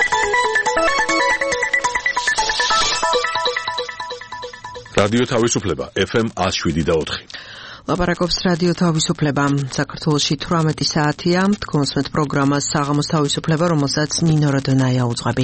რადიო თავისუფლება FM 107.4. ლაპარაკობს რადიო თავისუფლება. საქართველოში 18 საათია. თქვენს პროგრამას საღამოს თავისუფლება, რომელსაც ნინო როდონაია უძღვები.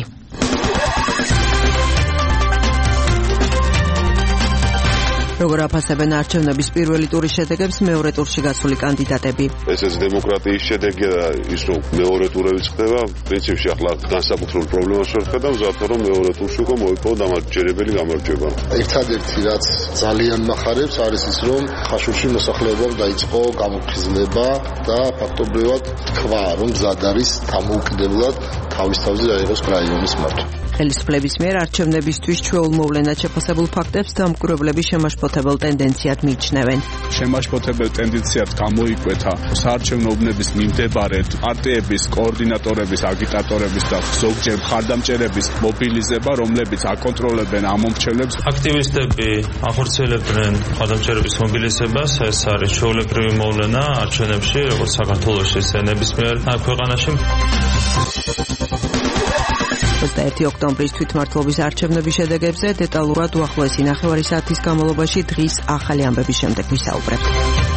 როგორ აფასებენ არჩევნების პირველი ტურის შედეგებს მეორე ტურში გასული კანდიდატები? ესეც დემოკრატიის შედეგია და ის რომ მეორე ტურებიც ხდება, პრინციპში ახლა განსაკუთრებულ პრობლემას ვერ ხედავ, ზოგადად რომ მეორე ტურში უკვე მოიპოვა დამარჯერებელი გამარჯვება. ერთადერთი რაც ძალიან მახარებს არის ის რომ ხაშურში მოსახლეობამ დაიწყო გამოფხიზლება და ფაქტობრივად თქვა რომ მზად არის დამოუკიდებლად თავის თავზე აიღოს რაიონის მართვა. ხელისუფლების მიერ არჩევნებისთვის ჩვეულ მოვლენად შეფასებულ ფაქტებს დამკვირვებლები შემაშფოთებელ ტენდენციად მიიჩნევენ. შემაშფოთებელ ტენდენციად გამოიკვეთა საარჩევნო უბნების მიმდებარე პარტიების, კოორდინატორების, აგიტატორების და ზოგჯერ მხარდამჭერების მობილიზება, რომლებიც აკონტროლებენ ამ მომრჩევლებს. აქტივისტები ახორციელებდნენ მხარდამჭერების მობილიზებას, ეს არის ჩვეულებრივი მოვლენა არჩევნებში, როგორც საქართველოში, ისე ნებისმიერ ქვეყანაში. 21 ოქტომბრის თვითმმართველობის არჩევნების შედეგებზე დეტალურად უახლოესი ნახევარი საათის განმავლობაში დღის ახალი ამბების შემდეგ ვისაუბრებთ.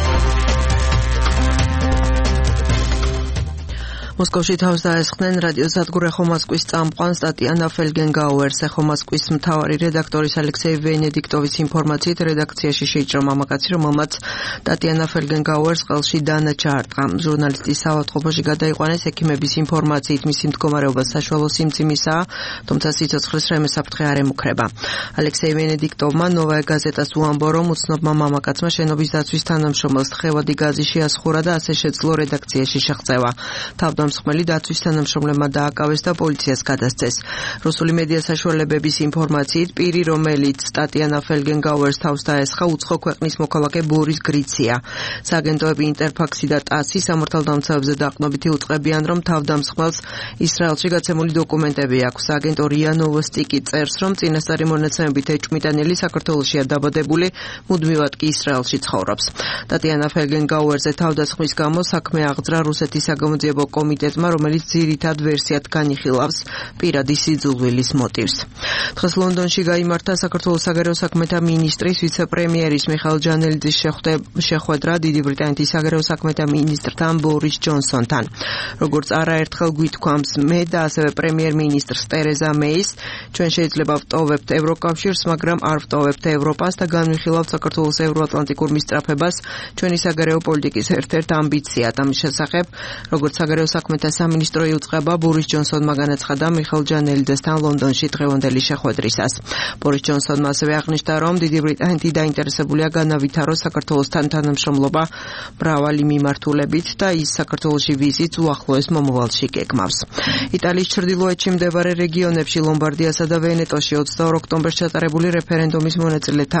მოსკოვში თავს დაესხნენ რადიოსადგურ ეხო მოსკვის წამყვანს ტატიანა ფელგენგაუერს. ეხო მოსკვის მთავარი რედაქტორის ალექსეი ვენედიქტოვის ინფორმაციით რედაქციაში შეიჭრა მამაკაცი, რომელმაც ტატიანა ფელგენგაუერს ყელში დანაჩა არტყა. ჟურნალისტის საავადმყოფოში გადაიყვანეს ექიმების ინფორმაციით მისი მდგომარეობა საშუალო სიმძიმისაა, თუმცა სიცოცხლის რაიმე საფრთხე არ ემუქრება. ალექსეი ვენედიქტოვმა ნოვაია გაზეტას უამბო, რომ უცნობმა მამაკაცმა შენობის დაცვის თანამშრომელს თხევადი გაზი შეასხურა და ასე შეძლო რედაქციაში შეღწევა. მსხმელი დაცვის თანამშრომლებმა დააკავეს და პოლიციას გადასცეს. რუსული მედია საშუალებების ინფორმაციით პირი, რომელიც ტატიანა ფელგენგაუერს თავს დაესხა, უცხო ქვეყნის მოქალაქე ბორის გრიცია. სააგენტოები ინტერფაქსი და ტასი სამართალდამცავებზე დაყრდნობითი უწყებიან, რომ თავდამსხმელს ისრაელში გაცემული დოკუმენტები აქვს. აგენტო რია ნოვოსტიკი წერს, რომ წინასწარი მონაცემებით ეჭვმიტანილი საქართველოშია დაბადებული, მუდმივად კი ისრაელში ცხოვრობს. ტატიანა ფელგენგაუერზე თავდასხმის გამო საქმე აღძრა რუსეთის საგამოძიებო კომიტეტმა, რომელიც ძირითად ვერსიად განიხილავს პირადი სიძულვილის მოტივს. დღეს ლონდონში გაიმართა საქართველოს საგარეო საქმეთა მინისტრის ვიცე-პრემიერის მიხაილ ჯანელიძის შეხვედრა დიდი ბრიტანეთის საგარეო საქმეთა მინისტრთან ბორის ჯონსონთან. როგორც არაერთხელ გვითქვამს მე და ასევე პრემიერ-მინისტრს ტერეზა მეის, ჩვენ შეიძლება ვტოვებთ ევროკავშირს, მაგრამ არ ვტოვებთ ევროპას და განვიხილავთ საქართველოს ევროატლანტიკურ მისწრაფებას ჩვენი საგარეო პოლიტიკის ერთ-ერთ ამბიციად. ამის შესახებ, როგორც საგარეო საქმეთა სამინისტრო იუწყება ბორის ჯონსონმა განაცხადა მიხაილ ჯანელიძესთან ლონდონში დღევანდელი შეხვედრისას. ბორის ჯონსონმა ასევე აღნიშნა, რომ დიდი ბრიტანეთი დაინტერესებულია განავითაროს საქართველოსთან თანამშრომლობა მრავალი მიმართულებით და ის საქართველოში ვიზიტს უახლოეს მომავალში გეგმავს. იტალიის ჩრდილოეთში მდებარე რეგიონებში ლომბარდიასა და ვენეტოში 22 ოქტომბერს ჩატარებული რეფერენდუმის მონაწილეთა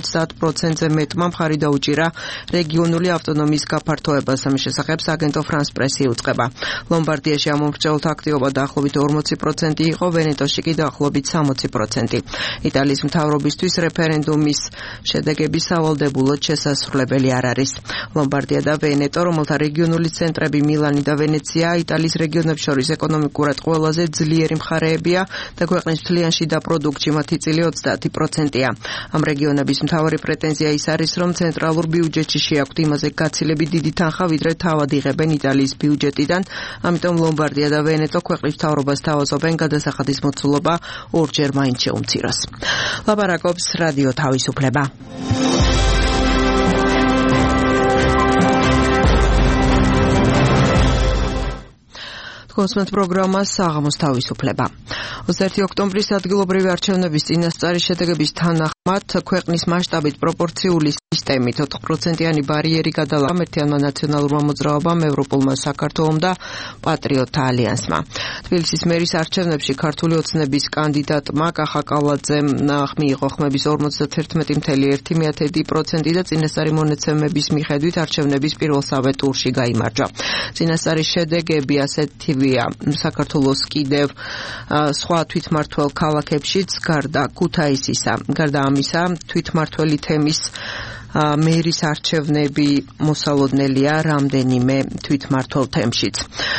90%-ზე მეტმა მხარი დაუჭირა რეგიონული ავტონომიის გაფართოებას. ამის შესახებ სააგენტო ფრანს პრესი იუწყება. ლომბარდიაში ამომრჩეველთა აქტივობა დაახლოებით 40% იყო, ვენეტოში კი დაახლოებით 60%. იტალიის მთავრობისთვის რეფერენდუმის შედეგები სავალდებულოდ შესასრულებელი არ არის. ლომბარდია და ვენეტო, რომელთა რეგიონული ცენტრები მილანი და ვენეცია იტალიის რეგიონებს შორის ეკონომიკურად ყველაზე ძლიერი მხარეებია და ქვეყნის მთლიან შიდა პროდუქტში მათი წილი 30%-ია. ამ რეგიონების მთავარი პრეტენზია ის არის, რომ ცენტრალურ ბიუჯეტში შეაქვთ იმაზე გაცილებით დიდი თანხა, ვიდრე თავად იღებენ იტალიის ბიუჯეტიდან. ამიტომ ლომბარდია და ვენეტო ქვეყნის მთავრობას თავაზობენ გადასახადის მოცულობა ორჯერ მაინც შეუმციროს. ლაპარაკობს რადიო თავისუფლება. კონსმეთ პროგრამა საღამოს თავისუფლება. 21 ოქტომბრის ადგილობრივი არჩევნების წინასწარი შედეგების თანახმად ქვეყნის მასშტაბით პროპორციული სისტემით 4%-იანი ბარიერი გადალა ერთიანმა ნაციონალურმა მოძრაობამ, ევროპულმა საქართველომ და პატრიოტთა ალიანსმა. თბილისის მერის არჩევნებში ქართული ოცნების კანდიდატმა კახა კალაძემ მიიღო ხმების 51.1% და წინასწარი მონაცემების მიხედვით არჩევნების პირველსავე ტურში გაიმარჯვა. წინასწარი შედეგები ასეთივეა საქართველოს კიდევ სხვა თვითმმართველ ქალაქებშიც გარდა ქუთაისისა. გარდა ამისა, თვითმმართველი თემის მერის არჩევნები მოსალოდნელია რამდენიმე თვითმმართველ თემშიც.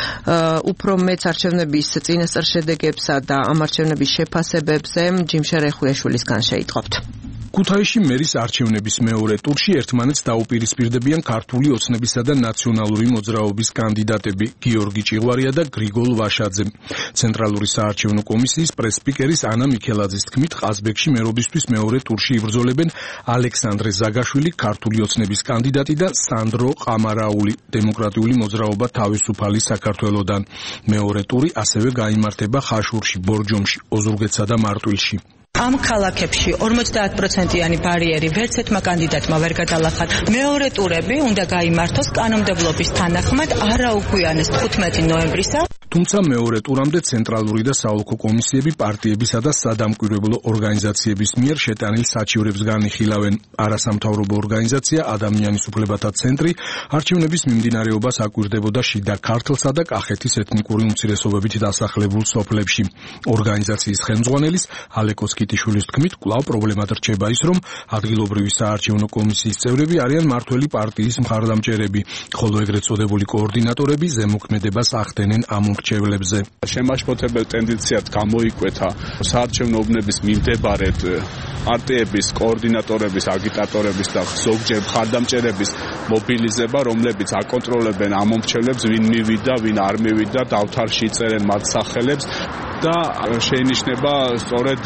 Უფრო მეც არჩევნების წინასწარ შედეგებსა და ამ არჩევნების შეფასებებზე ჯიმშე რეხვიაშვილისგან შეიტყობთ. ქუთაისში მერის არჩევნების მეორე ტურში ერთმანეთს დაუპირისპირდებიან ქართული ოცნებისა და ნაციონალური მოძრაობის კანდიდატები გიორგი ჭიღვარია და გრიგოლ ვაშაძე. ცენტრალური საარჩევნო კომისიის პრეს-სპიკერის ანა მიქელაძის თქმით, ყაზბეგში მერობისთვის მეორე ტურში იბრძოლებენ ალექსანდრე ზაგაშვილი, ქართული ოცნების კანდიდატი და სანდრო ყამარაული, დემოკრატიული მოძრაობა თავისუფალი საქართველოდან. მეორე ტური ასევე გაიმართება ხაშურში, ბორჯომში, ოზურგეთსა და მარტვილში. Am ქალაქებში 50%-იანი ბარიერი ვერც ერთმა კანდიდატმა ვერ გადალახა. მეორე ტურები უნდა გაიმართოს კანონმდებლობის თანახმად არაუგვიანეს 15 ნოემბრისა. თუმცა მეორე ტურამდე ცენტრალური და საოლქო კომისიები პარტიებისა და სადამკვირვებლო ორგანიზაციების მიერ შეტანილ საჩივრებს განიხილავენ. არასამთავრობო ორგანიზაცია ადამიანის უფლებათა ცენტრი არჩევნების მიმდინარეობას აკვირდებოდა შიდა ქართლსა და კახეთის ეთნიკური უმცირესობებით დასახლებულ სოფლებში. ორგანიზაციის ხელმძღვანელის ალეკოს კიტიშვილის თქმით, კვლავ პრობლემად რჩება ის, რომ ადგილობრივი საარჩევნო კომისიის წევრები არიან მართველი პარტიის მხარდამჭერები, ხოლო ეგრეთ წოდებული კოორდინატორები ზემოქმედებას ახდენენ ამ მრჩევლებზე. შემაშფოთებელ ტენდენციად გამოიკვეთა საარჩევნო უბნების მიმდებარედ პარტიების კოორდინატორების, აგიტატორების და ზოგჯერ მხარდამჭერების მობილიზება, რომლებიც აკონტროლებენ ამ მომრჩევლებს, ვინ მივიდა, ვინ არ მივიდა, დავთარში წერენ მათ სახელებს და შეინიშნება სწორედ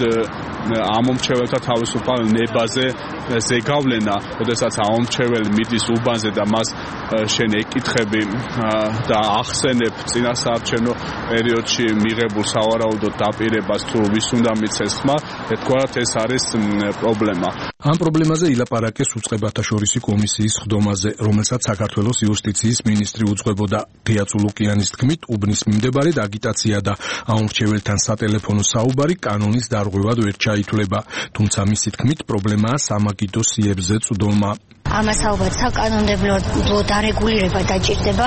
ამ მომრჩეველთა თავისუფალ ნებაზე ზეგავლენა, როდესაც ამ მომრჩეველი მიდის უბანზე და მას შენ ეკითხები და ახსენებ წინა საარჩევნო პერიოდში მიღებულ სავარაუდო დაპირებას თუ ვის უნდა მიცეს ხმა, ერთგვარად ეს არის პრობლემა. ამ პრობლემაზე ილაპარაკეს უწყებათა შორისი კომისიის ხდომაზე, რომელსაც საქართველოს იუსტიციის მინისტრი უძღვებოდა. თეა წულუკიანის თქმით, უბნის მიმდებარედ აგიტაცია და ამ მომრჩეველთან სატელეფონო საუბარი კანონის დარღვევად ვერ ჩაითვლება, თუმცა მისი თქმით პრობლემაა სამაგიდო სიებზე წვდომა. ამას ალბათ საკანონმდებლო დარეგულირება დაჭირდება.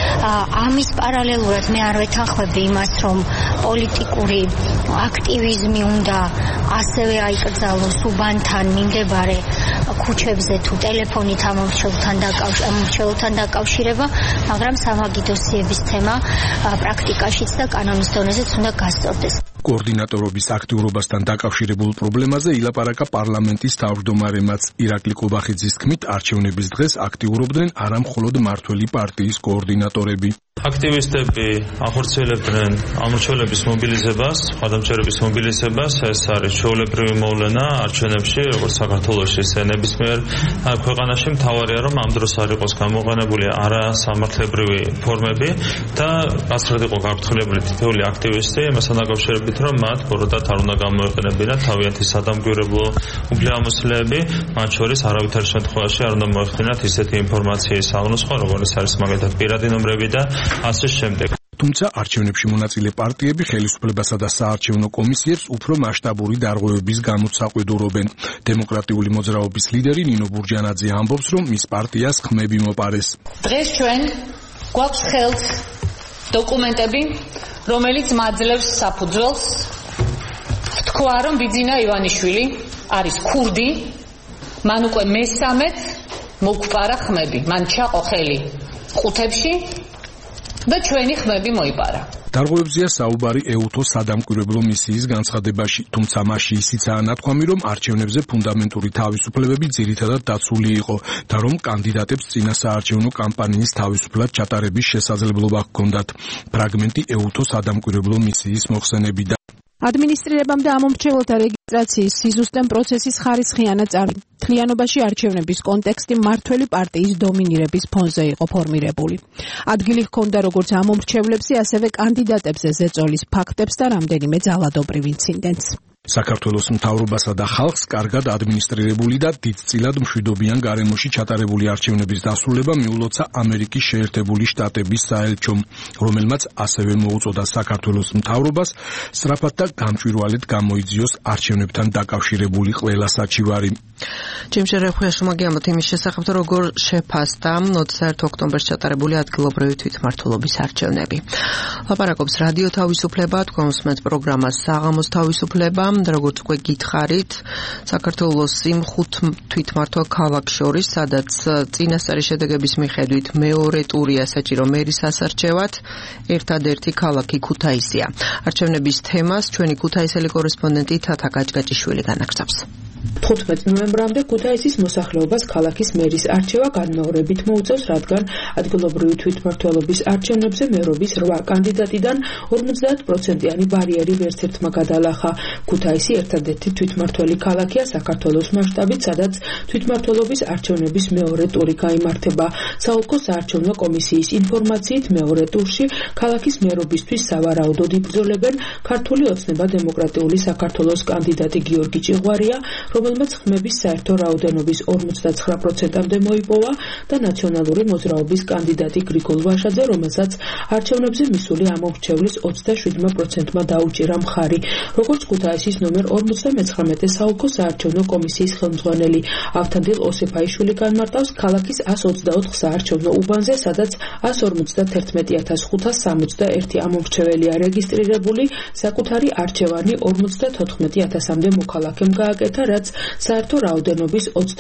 ამის პარალელურად მე არ ვეთანხმები იმას, რომ პოლიტიკური აქტივიზმი უნდა ასევე აიკრძალოს უბანთან მიმდებარე ქუჩებზე თუ ტელეფონით ამ მომრჩეველთან დაკავშირება, მაგრამ სამაგიდო სიების თემა პრაქტიკაშიც და კანონის დონეზეც უნდა გასწორდეს. კოორდინატორობის აქტიურობასთან დაკავშირებულ პრობლემაზე ილაპარაკა პარლამენტის თავმჯდომარემაც ირაკლი კობახიძის თქმით, არჩევნების დღეს აქტიურობდნენ არა მხოლოდ მართველი პარტიის კოორდინატორები. აქტივისტები ახორციელებდნენ ამორჩევლების მობილიზებას, მხარდამჭერების მობილიზებას, ეს არის ჩვეულებრივი მოვლენა არჩევნებში, როგორც საქართველოში, ისე ნებისმიერ ქვეყანაში. მთავარია, რომ ამ დროს არ იყოს გამოყენებული არასამართლებრივი ფორმები და გასწრად იყო გაფრთხილებული თითოეული აქტივისტი, იმასთან დაკავშირებით, რომ მათ ბოროტად არ უნდა გამოეყენებინათ თავიანთი სადამკვირვებლო უფლებამოსილეები, მათ შორის არავითარ შემთხვევაში არ უნდა მოეხდინათ ისეთი ინფორმაციის აღნოსხვა, როგორც არის მაგალითად პირადი ნომრები და ასე შემდეგ. თუმცა არჩევნებში მონაწილე პარტიები ხელისუფლებასა და საარჩევნო კომისიებს უფრო მასშტაბური დარღვევების გამოსაყვედურობენ. დემოკრატიული მოძრაობის ლიდერი ნინო ბურჯანაძე ამბობს, რომ მის პარტიას ხმები მოპარეს. დღეს ჩვენ გვაქვს ხელთ დოკუმენტები, რომელიც მაძლევს საფუძველს თქვა, რომ ბიძინა ივანიშვილი არის ქურდი, მან უკვე მესამედ მოგვპარა ხმები, მან ჩაყო ხელი ყუთებში და ჩვენი ხმები მოიპარა. დარღვევებზეა საუბარი ეუთო სადამკვირვებლო მისიის განცხადებაში, თუმცა მასში ისიცაა ნათქვამი, რომ არჩევნებზე ფუნდამენტური თავისუფლებები ძირითადად დაცული იყო და რომ კანდიდატებს წინა საარჩევნო კამპანიის თავისუფლად ჩატარების შესაძლებლობა ჰქონდათ. ფრაგმენტი ეუთო სადამკვირვებლო მისიის მოხსენებიდან. ადმინისტრირებამდე ამომრჩეველთა რეგისტრაციის სიზუსტემ პროცესის ხარისხიანად წარვიდა. მთლიანობაში არჩევნების კონტექსტი მართველი პარტიის დომინირების ფონზე იყო ფორმირებული. ადგილი ჰქონდა როგორც ამომრჩევლებზე, ასევე კანდიდატებზე ზეწოლის ფაქტებს და რამდენიმე ძალადობრივ ინციდენტს. საქართველოს მთავრობასა და ხალხს კარგად ადმინისტრირებული და დიდწილად მშვიდობიან გარემოში ჩატარებული არჩევნების დასრულება მიულოცა ამერიკის შეერთებული შტატების საელჩომ, რომელმაც ასევე მოუწოდა საქართველოს მთავრობას სწრაფად და გამჭვირვალედ გამოიძიოს არჩევნებთან დაკავშირებული ყველა საჩივარი. ჯიმშე რეხვიაშვილმა გიამბოთ იმის შესახებ, როგორ შეფასდა 21 ოქტომბერს ჩატარებული ადგილობრივი თვითმმართველობის არჩევნები. ლაპარაკობს რადიო თავისუფლება, თქვენ უსმენთ პროგრამას საღამოს თავისუფლება. როგორც უკვე გითხარით, საქართველოს იმ 5 თვითმმართველ ქალაქს შორის, სადაც წინასწარი შედეგების მიხედვით მეორე ტურია საჭირო მერის ასარჩევად, ერთადერთი ქალაქი ქუთაისია. არჩევნების თემას ჩვენი ქუთაისელი კორესპონდენტი თათა გაჭგაჭიშვილი განაგრძობს. 15 ნოემბრამდე ქუთაისის მოსახლეობას ქალაქის მერის არჩევა განმეორებით მოუწევს, რადგან ადგილობრივი თვითმმართველობის არჩევნებზე მერობის 8 კანდიდატიდან 50%-იანი ბარიერი ვერც ერთმა გადალახა. ქუთაისი ერთადერთი თვითმმართველი ქალაქია საქართველოს მასშტაბით, სადაც თვითმმართველობის არჩევნების მეორე ტური გაიმართება. საოლქო საარჩევნო კომისიის ინფორმაციით, მეორე ტურში ქალაქის მერობისთვის სავარაუდოდ იბრძოლებენ ქართული ოცნება დემოკრატიული საქართველოს კანდიდატი გიორგი ჭიღვარია, რომელმაც ხმების საერთო რაოდენობის 59%-მდე მოიპოვა და ნაციონალური მოძრაობის კანდიდატი გრიგოლ ვაშაძე, რომელსაც არჩევნებზე მისული ამომრჩევლის 27%-მა დაუჭირა მხარი. როგორც ქუთაისის ნომერ 59 საოლქო საარჩევნო კომისიის ხელმძღვანელი ავთანდილ ოსეფაიშვილი განმარტავს, ქალაქის 124 საარჩევნო უბანზე, სადაც 151,561 ამომრჩეველია რეგისტრირებული, საკუთარი არჩევანი 54,000-მდე მოქალაქემ გააკეთა, რაც საერთო რაოდენობის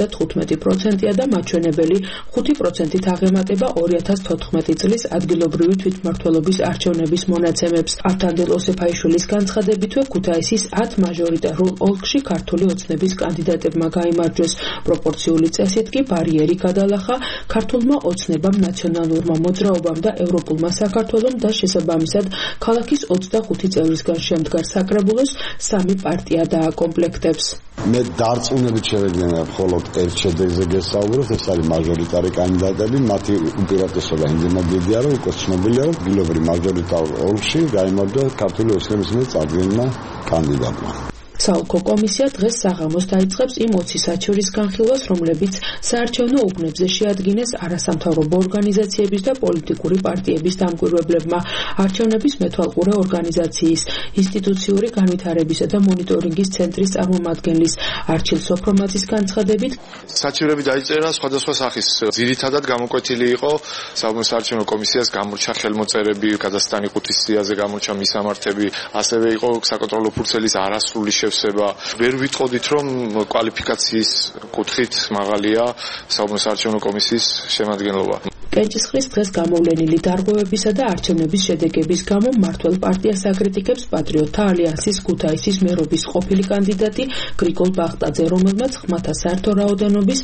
35%-ია და მაჩვენებელი 5%-ით აღემატება 2014 წლის ადგილობრივი თვითმმართველობის არჩევნების მონაცემებს. ავთანდილ ოსეფაიშვილის განცხადებითვე ქუთაისის 10 მაჟორიტარულ ოლქში ქართული ოცნების კანდიდატებმა გაიმარჯვეს. პროპორციული წესით კი ბარიერი გადალახა ქართულმა ოცნებამ, ნაციონალურმა მოძრაობამ და ევროპულმა საქართველომ და შესაბამისად ქალაქის 25 წევრისგან შემდგარ საკრებულოს 3 პარტია დააკომპლექტებს. მე დარწმუნებით შევედგენია მხოლოდ ერთ შედეგზე გესაუბროთ, ეს არის მაჟორიტარი კანდიდატები, მათი უპირატესობა იმდენად დიდია, რომ უკვე ცნობილია, რომ ადგილობრივ მაჟორიტარულ ოლქში გაიმარჯვა ქართული ოცნების მიერ წარდგენილმა კანდიდატმა. საოლქო კომისია დღეს საღამოს დაიწყებს იმ 20 საჩივრის განხილვას, რომლებიც საარჩევნო უბნებზე შეადგინეს არასამთავრობო ორგანიზაციების და პოლიტიკური პარტიების დამკვირვებლებმა. არჩევნების მეთვალყურე ორგანიზაციის ინსტიტუციური განვითარებისა და მონიტორინგის ცენტრის წარმომადგენლის არჩილ სოფრომაძის განცხადებით, საჩივრები დაიწერა სხვადასხვა სახის. ძირითადად გამოკვეთილი იყო საარჩევნო კომისიას გამორჩა ხელმოწერები, კაზახსტანი ყუთის სიაზე გამორჩა მისამართები, ასევე იყო საკონტროლო ფურცელის არასრული შევსება. ვერ ვიტყოდით, რომ კვალიფიკაციის კუთხით მაღალია საარჩევნო კომისიის შემადგენლობა. კენჭისყრის დღეს გამოვლენილი დარღვევებისა და არჩევნების შედეგების გამო მმართველ პარტიას აკრიტიკებს პატრიოტთა ალიანსის ქუთაისის მერობის ყოფილი კანდიდატი გრიგოლ ბახტაძე, რომელმაც ხმათა საერთო რაოდენობის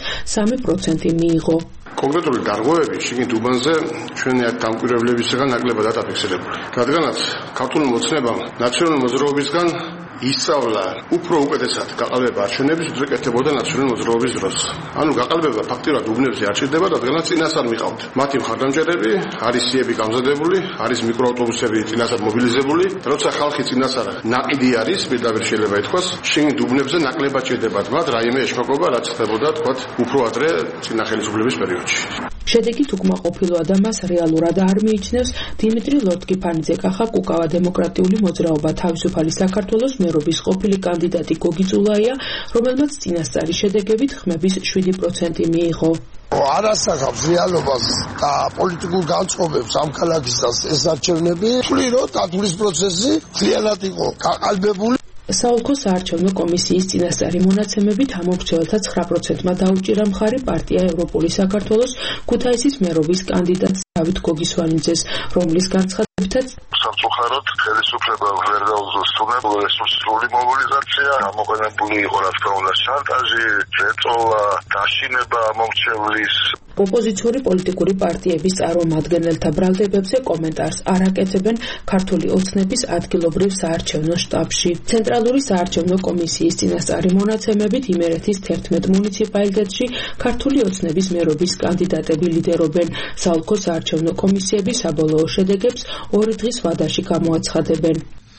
3% მიიღო. კონკრეტული დარღვევები შიგნით უბანზე ჩვენი დამკვირვებლებისგან ნაკლებად დაფიქსირებული. რადგანაც ქართული ოცნებამ ნაციონალური მოძრაობისგან ისწავლა უფრო უკეთესად გაყალბება არჩევნების ვიდრე კეთდებოდა ნაციონალური მოძრაობის დროს. ანუ გაყალბება ფაქტიურად უბნებზე არ ჭირდება, რადგანაც წინასწარ მიყავთ. მათი მხარდამჭერები, არის სიები გამზადებული, არის მიკროავტობუსები წინასწარ მობილიზებული. როცა ხალხი წინასწარ ნაყიდი არის, პირდაპირ შეიძლება ითქვას, შიგნით უბნებზე ნაკლებად ჭირდებათ მათ რაიმე ეშმაკობა, რაც ხდებოდა თქვათ უფრო ადრე წინა ხელისუფლების პერიოდში. შედეგით უკმაყოფილოა და მას რეალურად არ მიიჩნევს დიმიტრი ლორთქიფანიძე-კახა კუკავა დემოკრატიული მოძრაობა თავისუფალი საქართველოს მერობის ყოფილი კანდიდატი გოგი წულაია, რომელმაც წინასწარი შედეგებით ხმების 7% მიიღო. არასახავს რეალობას და პოლიტიკურ განწყობებს ამ ქალაქის ეს არჩევნები, თვლი რომ დათვლის პროცესი ძალიანად იყო გაყალბებული. საოლქო საარჩევნო კომისიის წინასწარი მონაცემებით ამომრჩეველთა 9%-მა დაუჭირა მხარი პარტია ევროპული საქართველოს ქუთაისის მერობის კანდიდატს დავით გოგისვანიძეს, რომლის განცხადებითაც სამწუხაროდ ხელისუფლება ვერ გაუძლოს რესურსული მობილიზაცია, გამოყენებული იყო რა თქმა უნდა შანტაჟი, ზეწოლა, დაშინება ამომრჩევლის. ოპოზიციური პოლიტიკური პარტიების წარმომადგენელთა ბრალდებებზე კომენტარს არ აკეთებენ ქართული ოცნების ადგილობრივ საარჩევნო შტაბში. ცენტრალური საარჩევნო კომისიის წინასწარი მონაცემებით იმერეთის 11 მუნიციპალიტეტში ქართული ოცნების მერობის კანდიდატები ლიდერობენ. საოლქო საარჩევნო კომისიები საბოლოო შედეგებს 2 დღის ვადაში გამოაცხადებენ.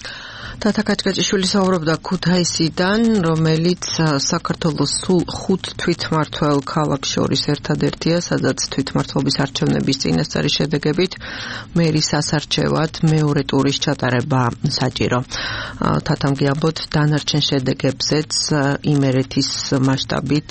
თათა გაჭგაჭიშვილი საუბრობდა ქუთაისიდან, რომელიც საქართველოს სულ 5 თვითმმართველ ქალაქს შორის ერთადერთია, სადაც თვითმმართველობის არჩევნების წინასწარი შედეგებით მერის ასარჩევად მეორე ტურის ჩატარება საჭირო. თათამ გიაბოთ დანარჩენ შედეგებზეც იმერეთის მასშტაბით,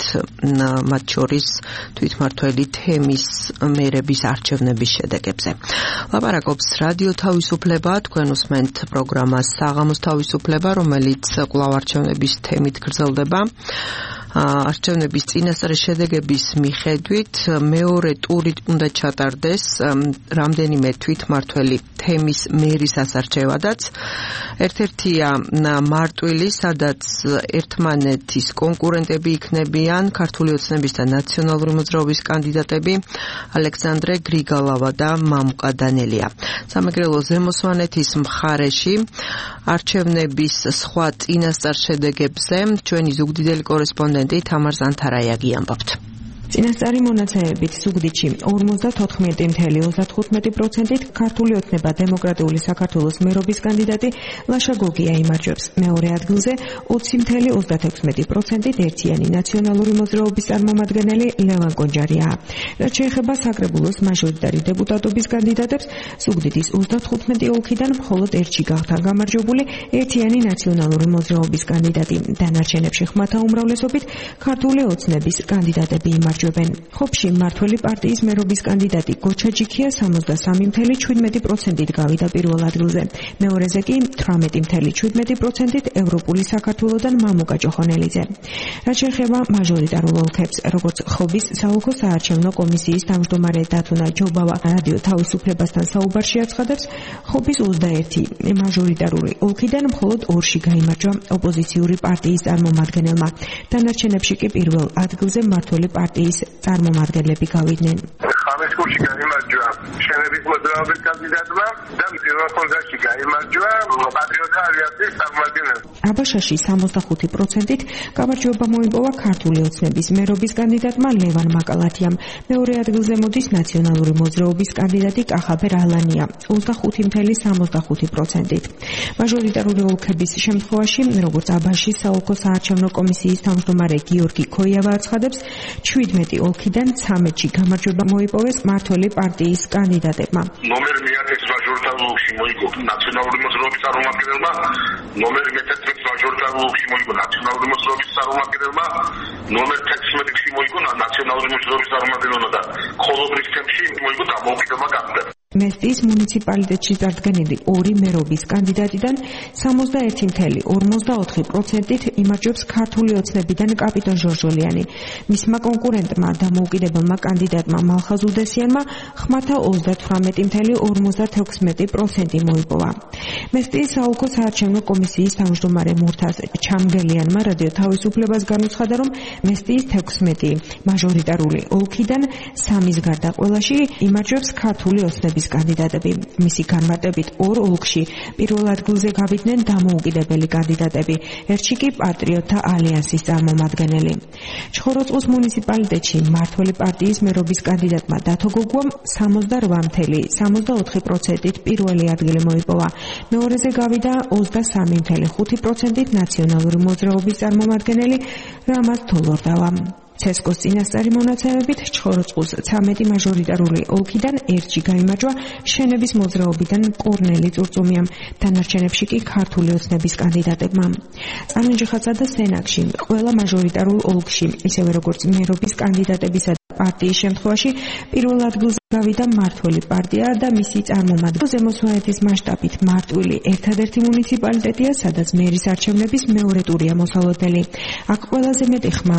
მათ შორის თვითმმართველი თემის მერების არჩევნების შედეგებზე. ლაპარაკობს რადიო თავისუფლება, თქვენ უსმენთ პროგრამას საღამოს თავისუფლება, რომელიც კვლავ არჩევნების თემით გრძელდება. არჩევნების წინასწარი შედეგების მიხედვით მეორე ტური უნდა ჩატარდეს რამდენიმე თვითმმართველი თემის მერის ასარჩევადაც. ერთ-ერთია მარტვილი, სადაც ერთმანეთის კონკურენტები იქნებიან ქართული ოცნების და ნაციონალური მოძრაობის კანდიდატები ალექსანდრე გრიგალავა და მამუკა დანელია. სამეგრელო ზემო მხარეში არჩევნების სხვა წინასწარ შედეგებზე ჩვენი ზუგდიდელი კორესპონდენტი თამარ ზანთარაიაგი ამბობთ. წინასწარი მონაცემებით ზუგდიდში 54.35%-ით ქართული ოცნება დემოკრატიული საქართველოს მერობის კანდიდატი ლაშა გოგია იმარჯვებს. მეორე ადგილზე 20.36%-ით ერთიანი ნაციონალური მოძრაობის წარმომადგენელი ლევან კონჯარია. რაც შეეხება საკრებულოს მაჟორიტარი დეპუტატობის კანდიდატებს, ზუგდიდის 35 ოლქიდან მხოლოდ ერთში გახდა გამარჯვებული ერთიანი ნაციონალური მოძრაობის კანდიდატი. დანარჩენებში ხმათა უმრავლესობით ქართული ოცნების კანდიდატები იმარჯვებენ. ხობში მმართველი პარტიის მერობის კანდიდატი გოჩაჯიქია 63.17%-ით გავიდა პირველ ადგილზე. მეორეზე კი 18.17%-ით ევროპული საქართველოდან მამუკა ჭოხონელიძე. რაც შეეხება მაჟორიტარულ ოლქებს, როგორც ხობის საოლქო საარჩევნო კომისიის თავმჯდომარე დათუნა ჯობავა რადიო თავისუფლებასთან საუბარში აცხადებს, ხობის 21 მაჟორიტარული ოლქიდან მხოლოდ 2-ში გაიმარჯვა ოპოზიციური პარტიის წარმომადგენელმა. დანარჩენებში კი პირველ ადგილზე მმართველი პარტიის წარმომადგენლები გავიდნენ. ხამისკურში გაიმარჯვა შენების მოძრაობის კანდიდატმა და მძევახონდაში გაიმარჯვა პატრიოტთა ალიანსის წარმომადგენელმა. აბაშაში 65%-ით გამარჯვება მოიპოვა ქართული ოცნების მერობის კანდიდატმა ლევან მაკალათიამ. მეორე ადგილზე მოდის ნაციონალური მოძრაობის კანდიდატი კახაბერ ალანია 25.65%-ით. მაჟორიტარული ოლქების შემთხვევაში, როგორც აბაშის საოლქო საარჩევნო კომისიის თავმჯდომარე გიორგი ქოიავა აცხადებს, 17 ოლქიდან 13-ში გამარჯვება მოიპოვეს მმართველი პარტიის კანდიდატებმა. ნომერ 1-ის მაჟორიტარულ ოლქში მოიგო ნაციონალური მოძრაობის წარმომადგენელმა, ნომერ 11-ის მაჟორიტარულ ოლქში მოიგო ნაციონალური მოძრაობის წარმომადგენელმა, ნომერ 16-ში მოიგო ნაციონალური მოძრაობის წარმომადგენელმა და ხოლობრის თემში მოიგო დამოუკიდებელმა კანდიდატმა. მესტიის მუნიციპალიტეტში წარდგენილი ორი მერობის კანდიდატიდან 61.54%-ით იმარჯვებს ქართული ოცნებიდან კაპიტონ ჟორჟოლიანი. მისმა კონკურენტმა დამოუკიდებელმა კანდიდატმა მალხაზ უდესიანმა ხმათა 38.56% მოიპოვა. მესტიის საოლქო საარჩევნო კომისიის თავმჯდომარე მურთაზ ჩამგელიანმა რადიო თავისუფლებას განუცხადა, რომ მესტიის 16 მაჟორიტარული ოლქიდან 3-ის გარდა ყველაში იმარჯვებს ქართული ოცნების კანდიდატები. მისი განმარტებით ორ ოლქში პირველ ადგილზე გავიდნენ დამოუკიდებელი კანდიდატები, ერთში კი პატრიოტთა ალიანსის წარმომადგენელი. ჩხოროწყუს მუნიციპალიტეტში მმართველი პარტიის მერობის კანდიდატმა დათო გოგუამ 68.64%-ით პირველი ადგილი მოიპოვა. მეორეზე გავიდა 23.5%-ით ნაციონალური მოძრაობის წარმომადგენელი რამაზ თოლორდავა. ცესკოს წინასწარი მონაცემებით ჩხოროწყუს 13 მაჟორიტარული ოლქიდან ერთში გაიმარჯვა შენების მოძრაობიდან კორნელი წურწუმიამ. დანარჩენებში კი ქართული ოცნების კანდიდატებმა. წამენჯიხაცა და სენაკში ყველა მაჟორიტარულ ოლქში, ისევე როგორც მერობის კანდიდატებისა და პარტიის შემთხვევაში, პირველ ადგილზე გავიდა მმართველი პარტია და მისი წარმომადგენელი. ზემო-სვანეთის მასშტაბით მარტვილი ერთადერთი მუნიციპალიტეტია, სადაც მერის არჩევნების მეორე ტურია მოსალოდნელი. აქ ყველაზე მეტი ხმა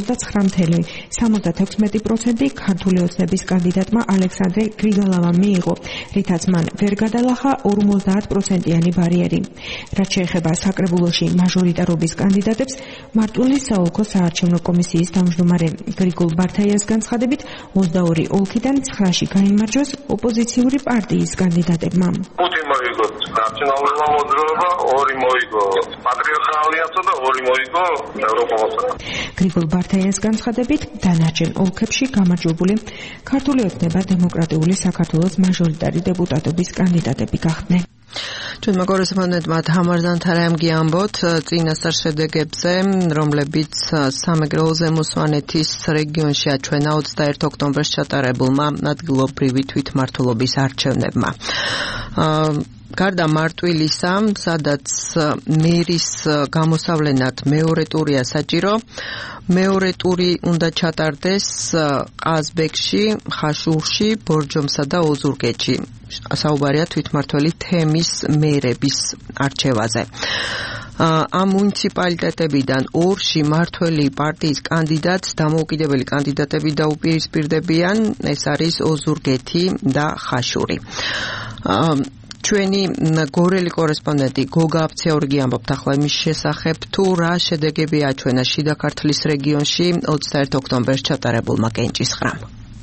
49.76% ქართული ოცნების კანდიდატმა ალექსანდრე გრიგალავამ მიიღო, რითაც მან ვერ გადალახა 50%-იანი ბარიერი. რაც შეეხება საკრებულოში მაჟორიტარობის კანდიდატებს, მარტვილის საოლქო საარჩევნო კომისიის თავმჯდომარე გრიგოლ ბართაიას განცხადებით, 22 ოლქიდან 9-ში გაიმარჯვეს ოპოზიციური პარტიის კანდიდატებმა. 5 მოიგო ნაციონალურმა მოძრაობა, 2 მოიგო პატრიოტთა ალიანსმა და 2 მოიგო ევროპასა. გრიგოლ ბართაიას განცხადებით, დანარჩენ ოლქებში გამარჯვებული ქართული ოცნება დემოკრატიული საქართველოს მაჟორიტარი დეპუტატობის კანდიდატები გახდნენ. ჩვენმა კორესპონდენტმა თამარ ზანთარაიამ გიამბოთ წინასწარ შედეგებზე, რომლებიც სამეგრელო ზემო-სვანეთის რეგიონში აჩვენა 21 ოქტომბერს ჩატარებულმა ადგილობრივი თვითმმართველობის არჩევნებმა. გარდა მარტვილისა, სადაც მერის გამოსავლენად მეორე ტურია საჭირო, მეორე ტური უნდა ჩატარდეს ყაზბეგში, ხაშურში, ბორჯომსა და ოზურგეთში. საუბარია თვითმმართველი თემის მერების არჩევაზე. ამ მუნიციპალიტეტებიდან ორში მართველი პარტიის კანდიდატს დამოუკიდებელი კანდიდატები დაუპირისპირდებიან, ეს არის ოზურგეთი და ხაშური. ჩვენი გორელი კორესპონდენტი გოგა აფცეორგი ამბობთ ახლა იმის შესახებ, თუ რა შედეგები აჩვენა შიდა ქართლის რეგიონში 21 ოქტომბერს ჩატარებულმა კენჭისყრამ.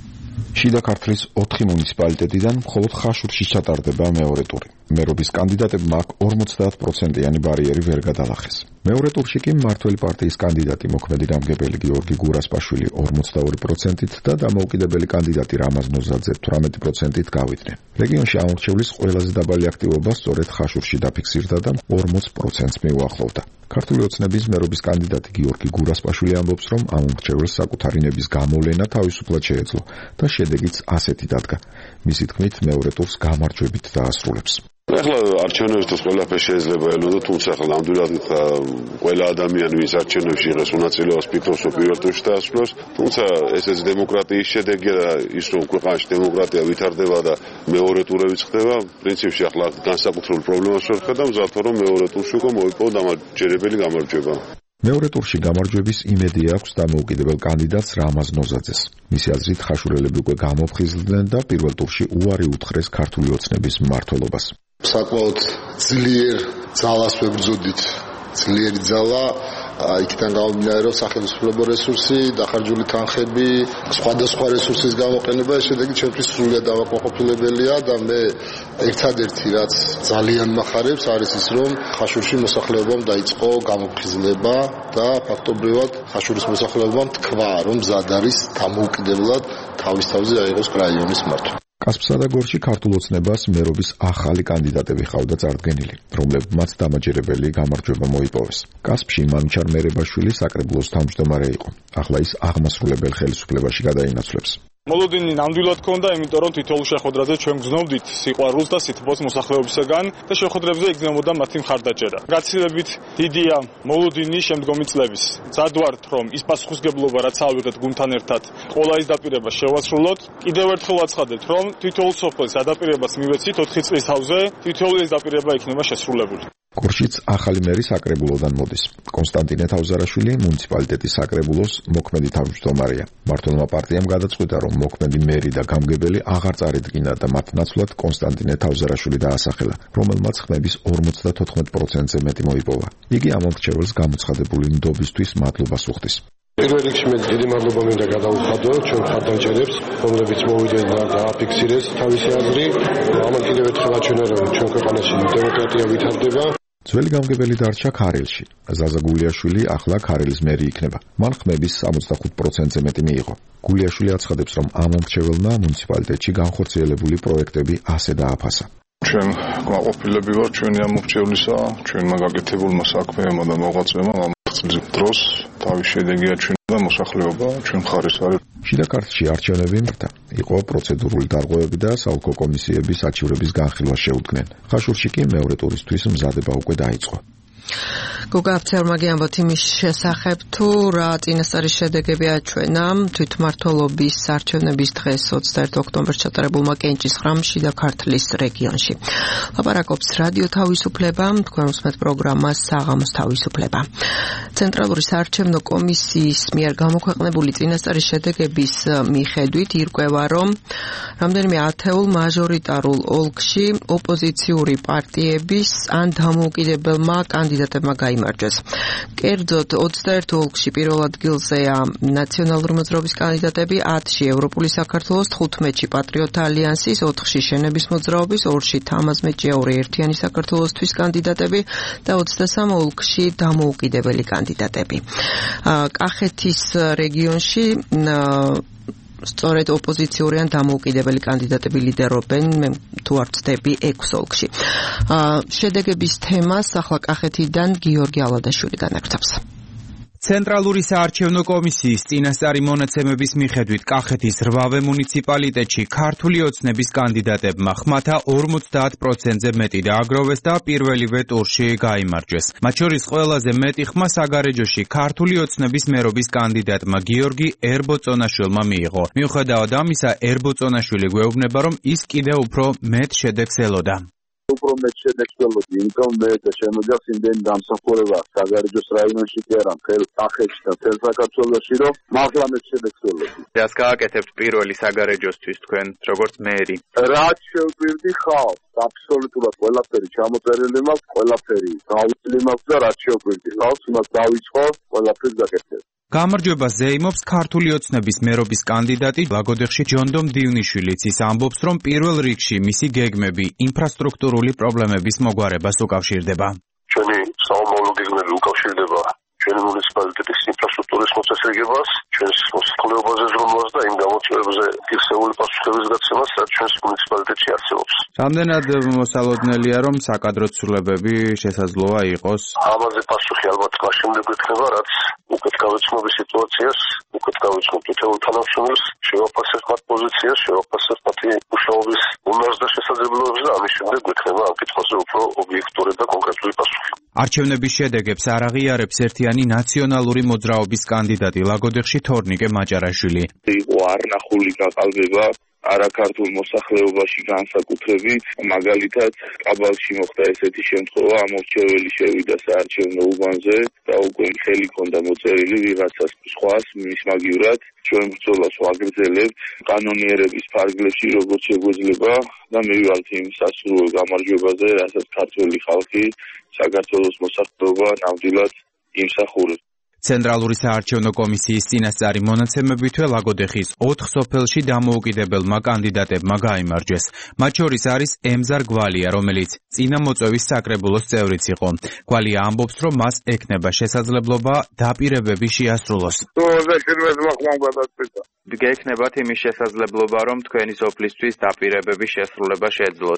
შიდა ქართლის 4 მუნიციპალიტეტიდან მხოლოდ ხაშურში ჩატარდება მეორე ტური. მერობის კანდიდატებმა აქ 50%-იანი ბარიერი ვერ გადალახეს. მეორე ტურში კი მმართველი პარტიის კანდიდატი მოქმედი გამგებელი გიორგი გურასპაშვილი 42%-ით და დამოუკიდებელი კანდიდატი რამაზ ნოზაძე 18%-ით გავიდნენ. რეგიონში ამორჩევლის ყველაზე დაბალი აქტივობა სწორედ ხაშურში დაფიქსირდა და 40%-ს მიუახლოვდა. ქართული ოცნების მერობის კანდიდატი გიორგი გურასპაშვილი ამბობს, რომ ამორჩეველს საკუთარი ნების გამოვლენა თავისუფლად შეეძლო და შედეგიც ასეთი დადგა. მისი თქმით, მეორე ტურს გამარჯვებით დაასრულებს. ახლა არჩევნებისთვის ყველაფერი შეიძლება ელოდო, თუმცა ახლა ნამდვილად ყველა ადამიანი ვინც არჩევნებში იღებს მონაწილეობას ფიქრობს, რომ პირველ ტურში დაასრულებს, თუმცა ესეც დემოკრატიის შედეგია და ის რომ ქვეყანაში დემოკრატია ვითარდება და მეორე ტურებიც ხდება, პრინციპში ახლა განსაკუთრებულ პრობლემას ვერ ხედავ, მზადო რომ მეორე ტურში უკვე მოიპოვა დამაჯერებელი გამარჯვება. მეორე ტურში გამარჯვების იმედი აქვს დამოუკიდებელ კანდიდატს რამაზ ნოზაძეს. მისი აზრით, ხაშურელები უკვე გამოფხიზლდნენ და პირველ ტურში უარი უთხრეს ქართული ოცნების მმართველობას. საკმაოდ ძლიერ ძალას ვებრძოდით. ძლიერი ძალა, იქიდან გამომდინარე, რომ სახელმწიფო რესურსი, დახარჯული თანხები, სხვადასხვა რესურსის გამოყენება ეს შედეგი ჩემთვის სრულიად დამაკმაყოფილებელია და მე ერთადერთი რაც ძალიან მახარებს არის ის, რომ ხაშურში მოსახლეობამ დაიწყო გამოფხიზლება და ფაქტობრივად ხაშურის მოსახლეობამ თქვა, რომ მზად არის დამოუკიდებლად თავის თავზე აიღოს რაიონის მართვა. კასპსა და გორში ქართულ ოცნებას მერობის ახალი კანდიდატები ჰყავდა წარდგენილი, რომლებმაც დამაჯერებელი გამარჯვება მოიპოვეს. კასპში მანუჩარ მერებაშვილი საკრებულოს თავმჯდომარე იყო. ახლა ის აღმასრულებელ ხელისუფლებაში გადაინაცვლებს. მოლოდინი ნამდვილად ქონდა, იმიტომ რომ თითოეულ შეხვედრაზე ჩვენ გრძნობდით სიყვარულს და სითბოს მოსახლეობისაგან და შეხვედრებზე იგრძნობოდა მათი მხარდაჭერა. გაცილებით დიდია მოლოდინი შემდგომი წლების. მზად ვართ, რომ ის პასუხისგებლობა, რაც ავიღეთ გუნდთან ერთად, ყველა ის დაპირება შევასრულოთ. კიდევ ერთხელ ვაცხადებთ, რომ თითოეულ სოფელს ადაპირებას მივეცით 4 წლის თავზე, თითოეული ეს დაპირება იქნება შესრულებული. გორშიც ახალი მერი საკრებულოდან მოდის. კონსტანტინე თავზარაშვილი მუნიციპალიტეტის საკრებულოს მოქმედი თავმჯდომარეა. მმართველმა პარტიამ გადაწყვიტა, რომ მოქმედი მერი და გამგებელი აღარ წარიდგინა და მათ ნაცვლად კონსტანტინე თავზარაშვილი დაასახელა, რომელმაც ხმების 54%-ზე მეტი მოიპოვა. იგი ამორჩეველს გამოცხადებული ნდობისთვის მადლობას უხდის. პირველ რიგში მე დიდი მადლობა მინდა გადაუხადო ჩვენ მხარდაჭერებს, რომლებიც მოვიდნენ და დააფიქსირეს თავისი აზრი. ამან კიდევ ერთხელ აჩვენა, რომ ჩვენ ქვეყანაში დემოკრატია ვითარდება. ძველი გამგებელი დარჩა ქარელში. ზაზა გულიაშვილი ახლა ქარელის მერი იქნება. მან ხმების 65%-ზე მეტი მიიღო. გულიაშვილი აცხადებს, რომ ამორჩეველმა მუნიციპალიტეტში განხორციელებული პროექტები ასე დააფასა. ჩვენ კმაყოფილები ვართ ჩვენი ამორჩევლისა, ჩვენმა გაკეთებულმა საქმეებმა და მოღვაწეებმა ამ დროს თავის შედეგი აჩვენა და მოსახლეობა ჩვენ მხარეს არის. შიდა ქართლში არჩევნები მერთა იყო პროცედურული დარღვევები და საოლქო კომისიების საჩივრების განხილვა შეუდგნენ. ხაშურში კი მეორე ტურისთვის მზადება უკვე დაიწყო. გოგა აფცეორმა გიამბობთ იმის შესახებ, თუ რა წინასწარი შედეგები აჩვენა თვითმმართველობის არჩევნების დღეს 21 ოქტომბერს ჩატარებულმა კენჭისყრამ შიდა ქართლის რეგიონში. ლაპარაკობს რადიო თავისუფლება, თქვენ უსმენთ პროგრამას საღამოს თავისუფლება. ცენტრალური საარჩევნო კომისიის მიერ გამოქვეყნებული წინასწარი შედეგების მიხედვით ირკვევა, რომ რამდენიმე ათეულ მაჟორიტარულ ოლქში ოპოზიციური პარტიების ან დამოუკიდებელმა კანდიდატებმა გაიმარჯვეს. კერძოდ 21 ოლქში პირველ ადგილზეა ნაციონალური მოძრაობის კანდიდატები, 10-ში ევროპული საქართველოს, 15-ში პატრიოტთა ალიანსის, 4-ში შენების მოძრაობის, 2-ში თამაზმეჭიაური ერთიანი საქართველოსთვის კანდიდატები და 23 ოლქში დამოუკიდებელი კანდიდატები. კახეთის რეგიონში სწორედ ოპოზიციური ან დამოუკიდებელი კანდიდატები ლიდერობენ, მე თუ არ ვცდები 6 ოლქში. შედეგების თემას ახლა კახეთიდან გიორგი ალადაშვილი განაგრძობს. ცენტრალური საარჩევნო კომისიის წინასწარი მონაცემების მიხედვით კახეთის 8 მუნიციპალიტეტში ქართული ოცნების კანდიდატებმა ხმათა 50%-ზე მეტი დააგროვეს და პირველივე ტურში გაიმარჯვეს. მათ შორის ყველაზე მეტი ხმა საგარეჯოში ქართული ოცნების მერობის კანდიდატმა გიორგი ერბოწონაშვილმა მიიღო. მიუხედავად ამისა, ერბოწონაშვილი გვეუბნება, რომ ის კიდევ უფრო მეტ შედეგს ელოდა. უფრო მეტ შედეგს ველოდი, იმიტომ მე შემოძახს იმდენი დამსახურება საგარეჯოს რაიონში კი არა, მთელ კახეთში და მთელ საქართველოში, რომ მაღლა მეტ შედეგს ველოდი. რას გააკეთებთ პირველი საგარეჯოსთვის თქვენ, როგორც მერი? რაც შევგვირდი ხალხს, აბსოლუტურად ყველაფერი ჩამოწერილი მაქვს, ყველაფერი გავიწლი მაქვს და რაც შევგვირდი ხალხს, იმას დავიწყო, ყველაფერს გაკეთებ. გამარჯვებას ზეიმობს ქართული ოცნების მერობის კანდიდატი ლაგოდეხში ჯონდომ დივნიშვილიც. ის ამბობს, რომ პირველ რიგში მისი გეგმები ინფრასტრუქტურული პრობლემების მოგვარებას უკავშირდება. ჩვენი საომავლო გეგმები უკავშირდება ჩვენი მუნიციპალიტეტის ინფრასტრუქტურის მოწესრიგებას, ჩვენს მოსახლეობაზე ზრუნვას და იმ გამოწვევებზე ფიქსებული პასუხების გაცემას, რაც ჩვენს მუნიციპალიტეტში არსებობს. რამდენად მოსალოდნელია, რომ საკადრო ცვლილებები შესაძლოა იყოს? ამაზე პასუხი ალბათ მაშინ გვექნება, რაც უკეთ გავეცნობის სიტუაციას, უკეთ გავეცნოთ თითოეულ თანამშრომელს, შევაფასებთ მათ პოზიციას, შევაფასებთ მათი მუშაობის უნარს და შესაძლებლობებს და ამის შემდეგ გვექნება ამ კითხვაზე უფრო ობიექტური და კონკრეტული პასუხი. არჩევნების შედეგებს არ აღიარებს ერთიანი ნაციონალური მოძრაობის კანდიდატი ლაგოდეხში თორნიკე მაჭარაშვილი. იყო არნახული გაყალბება არაქართულ მოსახლეობაში განსაკუთრებით, მაგალითად, კაბალში მოხდა ესეთი შემთხვევა, ამორჩეველი შევიდა საარჩევნო უბანზე და უკვე ხელი ჰქონდა მოწერილი ვიღაცას სხვას მის მაგივრად. ჩვენ ბრძოლას ვაგრძელებთ კანონიერების ფარგლებში, როგორც შეგვეძლება და მივიღებთ იმ სასურველ გამარჯვებაზე, რასაც ქართველი ხალხი, საქართველოს მოსახლეობა ნამდვილად იმსახურებს. ცენტრალური საარჩევნო კომისიის წინასწარი მონაცემებითვე ლაგოდეხის 4 სოფელში დამოუკიდებელმა კანდიდატებმა გაიმარჯვეს. მათ შორის არის ემზარ გვალია, რომელიც წინა მოწვევის საკრებულოს წევრიც იყო. გვალია ამბობს, რომ მას ექნება შესაძლებლობა დაპირებები შეასრულოს. გექნებათ იმის შესაძლებლობა, რომ თქვენი სოფლისთვის დაპირებების შესრულება შეძლოთ.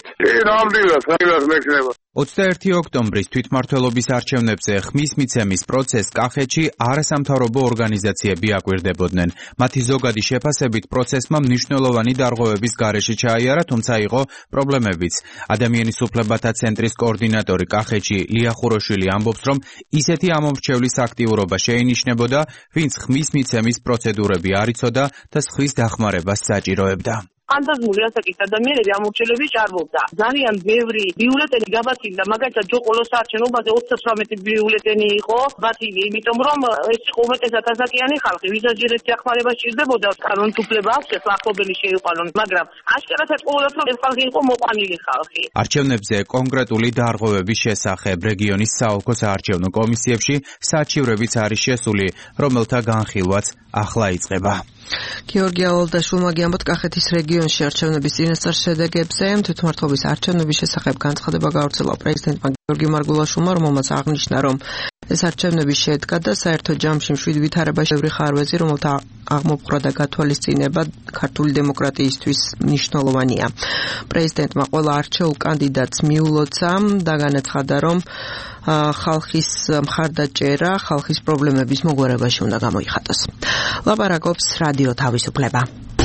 21 ოქტომბრის თვითმმართველობის არჩევნებზე ხმის მიცემის პროცესს კახეთში არასამთავრობო ორგანიზაციები აკვირდებოდნენ. მათი ზოგადი შეფასებით პროცესმა მნიშვნელოვანი დარღვევების გარეშე ჩაიარა, თუმცა იყო პრობლემებიც. ადამიანის უფლებათა ცენტრის კოორდინატორი კახეთში ლია ხუროშვილი ამბობს, რომ ისეთი ამომრჩევლის აქტიურობა შეინიშნებოდა, ვინც ხმის მიცემის პროცედურები არ იცოდა და სხვის დახმარებას საჭიროებდა. ფანტაზმური ასაკის ადამიანები ამორჩევლები ჭარბობდა. ძალიან ბევრი ბიულეტენი გაბათილდა, მაგალითად ჯოყოლოს საარჩევნოებაზე 38 ბიულეტენი იყო ბათილი, იმიტომ რომ ეს იყო უმეტესად ასაკიანი ხალხი, ვისაც ჯერ ერთი დახმარება სჭირდებოდა, კანონმდებლობა აქვს, ახლობელი შეიყვანონ, მაგრამ აშკარად ეთყობოდა, რომ ეს ხალხი იყო მოყვანილი ხალხი. არჩევნებზე კონკრეტული დარღვევების შესახებ რეგიონის საოლქო საარჩევნო კომისიებში საჩივრებიც არის შესული, რომელთა განხილვაც ახლა იწყება. გიორგი ავალდაშვილმა გიამბოთ კახეთის რეგიონში არჩევნების წინასწარ შედეგებზე. თვითმმართველობის არჩევნების შესახებ განცხადება გავრცელა პრეზიდენტმა გიორგი მარგულაშვილმა, რომელმაც აღნიშნა, რომ ეს არჩევნები შედგა და საერთო ჯამში 7 ვითარებაში ბევრი ხარვეზი, რომელთა აღმოფხვრა და გათვალისწინება ქართული დემოკრატიისთვის მნიშვნელოვანია. პრეზიდენტმა ყველა არჩეულ კანდიდატს მიულოცა და განაცხადა, რომ ხალხის მხარდაჭერა ხალხის პრობლემების მოგვარებაში უნდა გამოიხატოს. ლაპარაკობს რადიო თავისუფლება.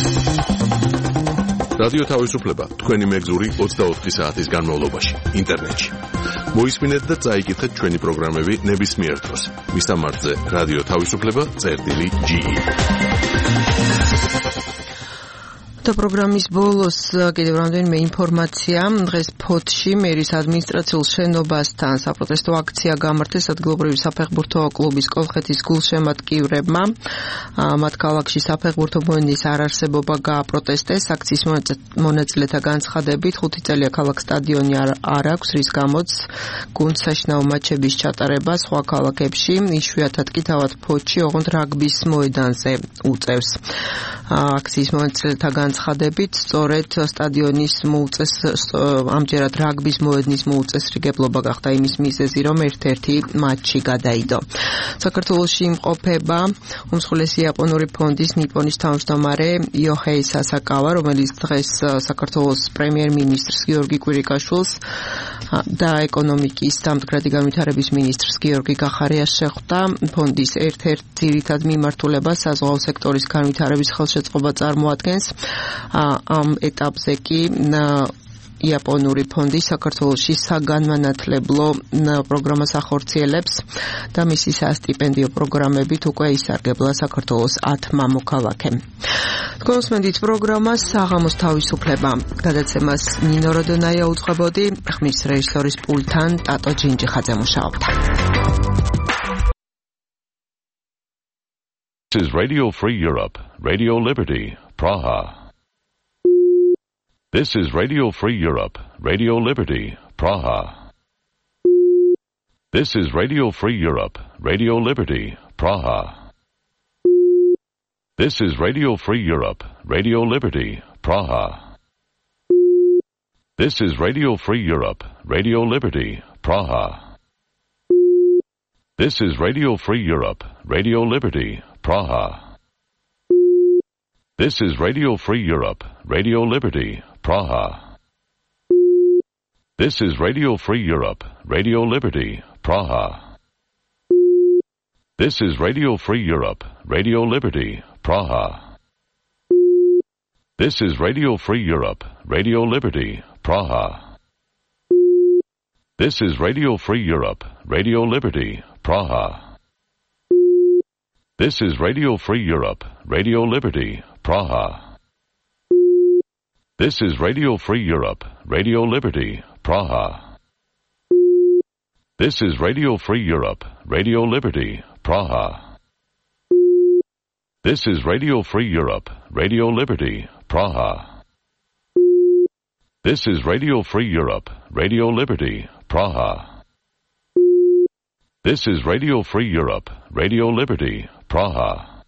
რადიო თავისუფლება თქვენი მეგზური 24 საათის განმავლობაში ინტერნეტში. მოისმინეთ და წაიკითხეთ ჩვენი პროგრამები ნებისმიერ დროს. მისამართზე რადიო თავისუფლება.ge. და პროგრამის ბოლოს კიდევ რამდენიმე ინფორმაცია. დღეს ფოთში მერის ადმინისტრაციულ შენობასთან საპროტესტო აქცია გამართეს ადგილობრივი საფეხბურთო კლუბის კოლხეთის გულშემატკივრებმა. მათ ქალაქში საფეხბურთო მოედნის არარსებობა გააპროტესტეს. აქციის მონაწილეთა განცხადებით 5 წელია ქალაქ სტადიონი არ აქვს, რის გამოც გუნდ საშინაო მატჩების ჩატარება სხვა ქალაქებში, იშვიათად კი თავად ფოთში, ოღონდ რაგბის მოედანზე უწევს. აქციის მონაწილეთა განცხადებით, სწორედ სტადიონის მოუწეს ამჯერად რაგბის მოედნის მოუწესრიგებლობა გახდა იმის მიზეზი, რომ ერთ-ერთი მატჩი გადაიდო. საქართველოში იმყოფება უმსხვილესი იაპონური ფონდის ნიპონის თავმჯდომარე იოჰეი სასაკავა, რომელიც დღეს საქართველოს პრემიერ-მინისტრს გიორგი კვირიკაშვილს და ეკონომიკის დამდგრადი განვითარების მინისტრს გიორგი გახარიას შეხვდა. ფონდის ერთ-ერთ ძირითად მიმართულებას საზღვაო სექტორის განვითარების ხელშეწყობა წარმოადგენს. ამ ეტაპზე კი იაპონური ფონდი საქართველოში საგანმანათლებლო პროგრამას ახორციელებს და მისი სასტიპენდიო პროგრამებით უკვე ისარგებლა საქართველოს 10 მამოქალაქემ. თქვენსმენდით პროგრამას საღამოს თავისუფლება. გადაცემას ნინო როდონაია უძღვებოდი, ხმის რეჟისორის პულტთან ტატო ჯინჯიხაძე მუშაობდა. This is Radio Free Europe, Radio Liberty, Praha. This is Radio Free Europe, Radio Liberty, Praha. This is Radio Free Europe, Radio Liberty, Praha. This is Radio Free Europe, Radio Liberty, Praha. This is Radio Free Europe, Radio Liberty, Praha. This is Radio Free Europe, Radio Liberty, Praha. This is Radio Free Europe, Radio Liberty, Praha. This is Radio Free Europe, Radio Liberty, Praha. This is Radio Free Europe, Radio Liberty, Praha. This is Radio Free Europe, Radio Liberty, Praha. This is Radio Free Europe, Radio Liberty, Praha. This is Radio Free Europe, Radio Liberty, Praha. This is Radio Free Europe, Radio Liberty, Praha. This is Radio Free Europe, Radio Liberty, Praha. This is Radio Free Europe, Radio Liberty, Praha. This is Radio Free Europe, Radio Liberty, Praha. This is Radio Free Europe, Radio Liberty, Praha.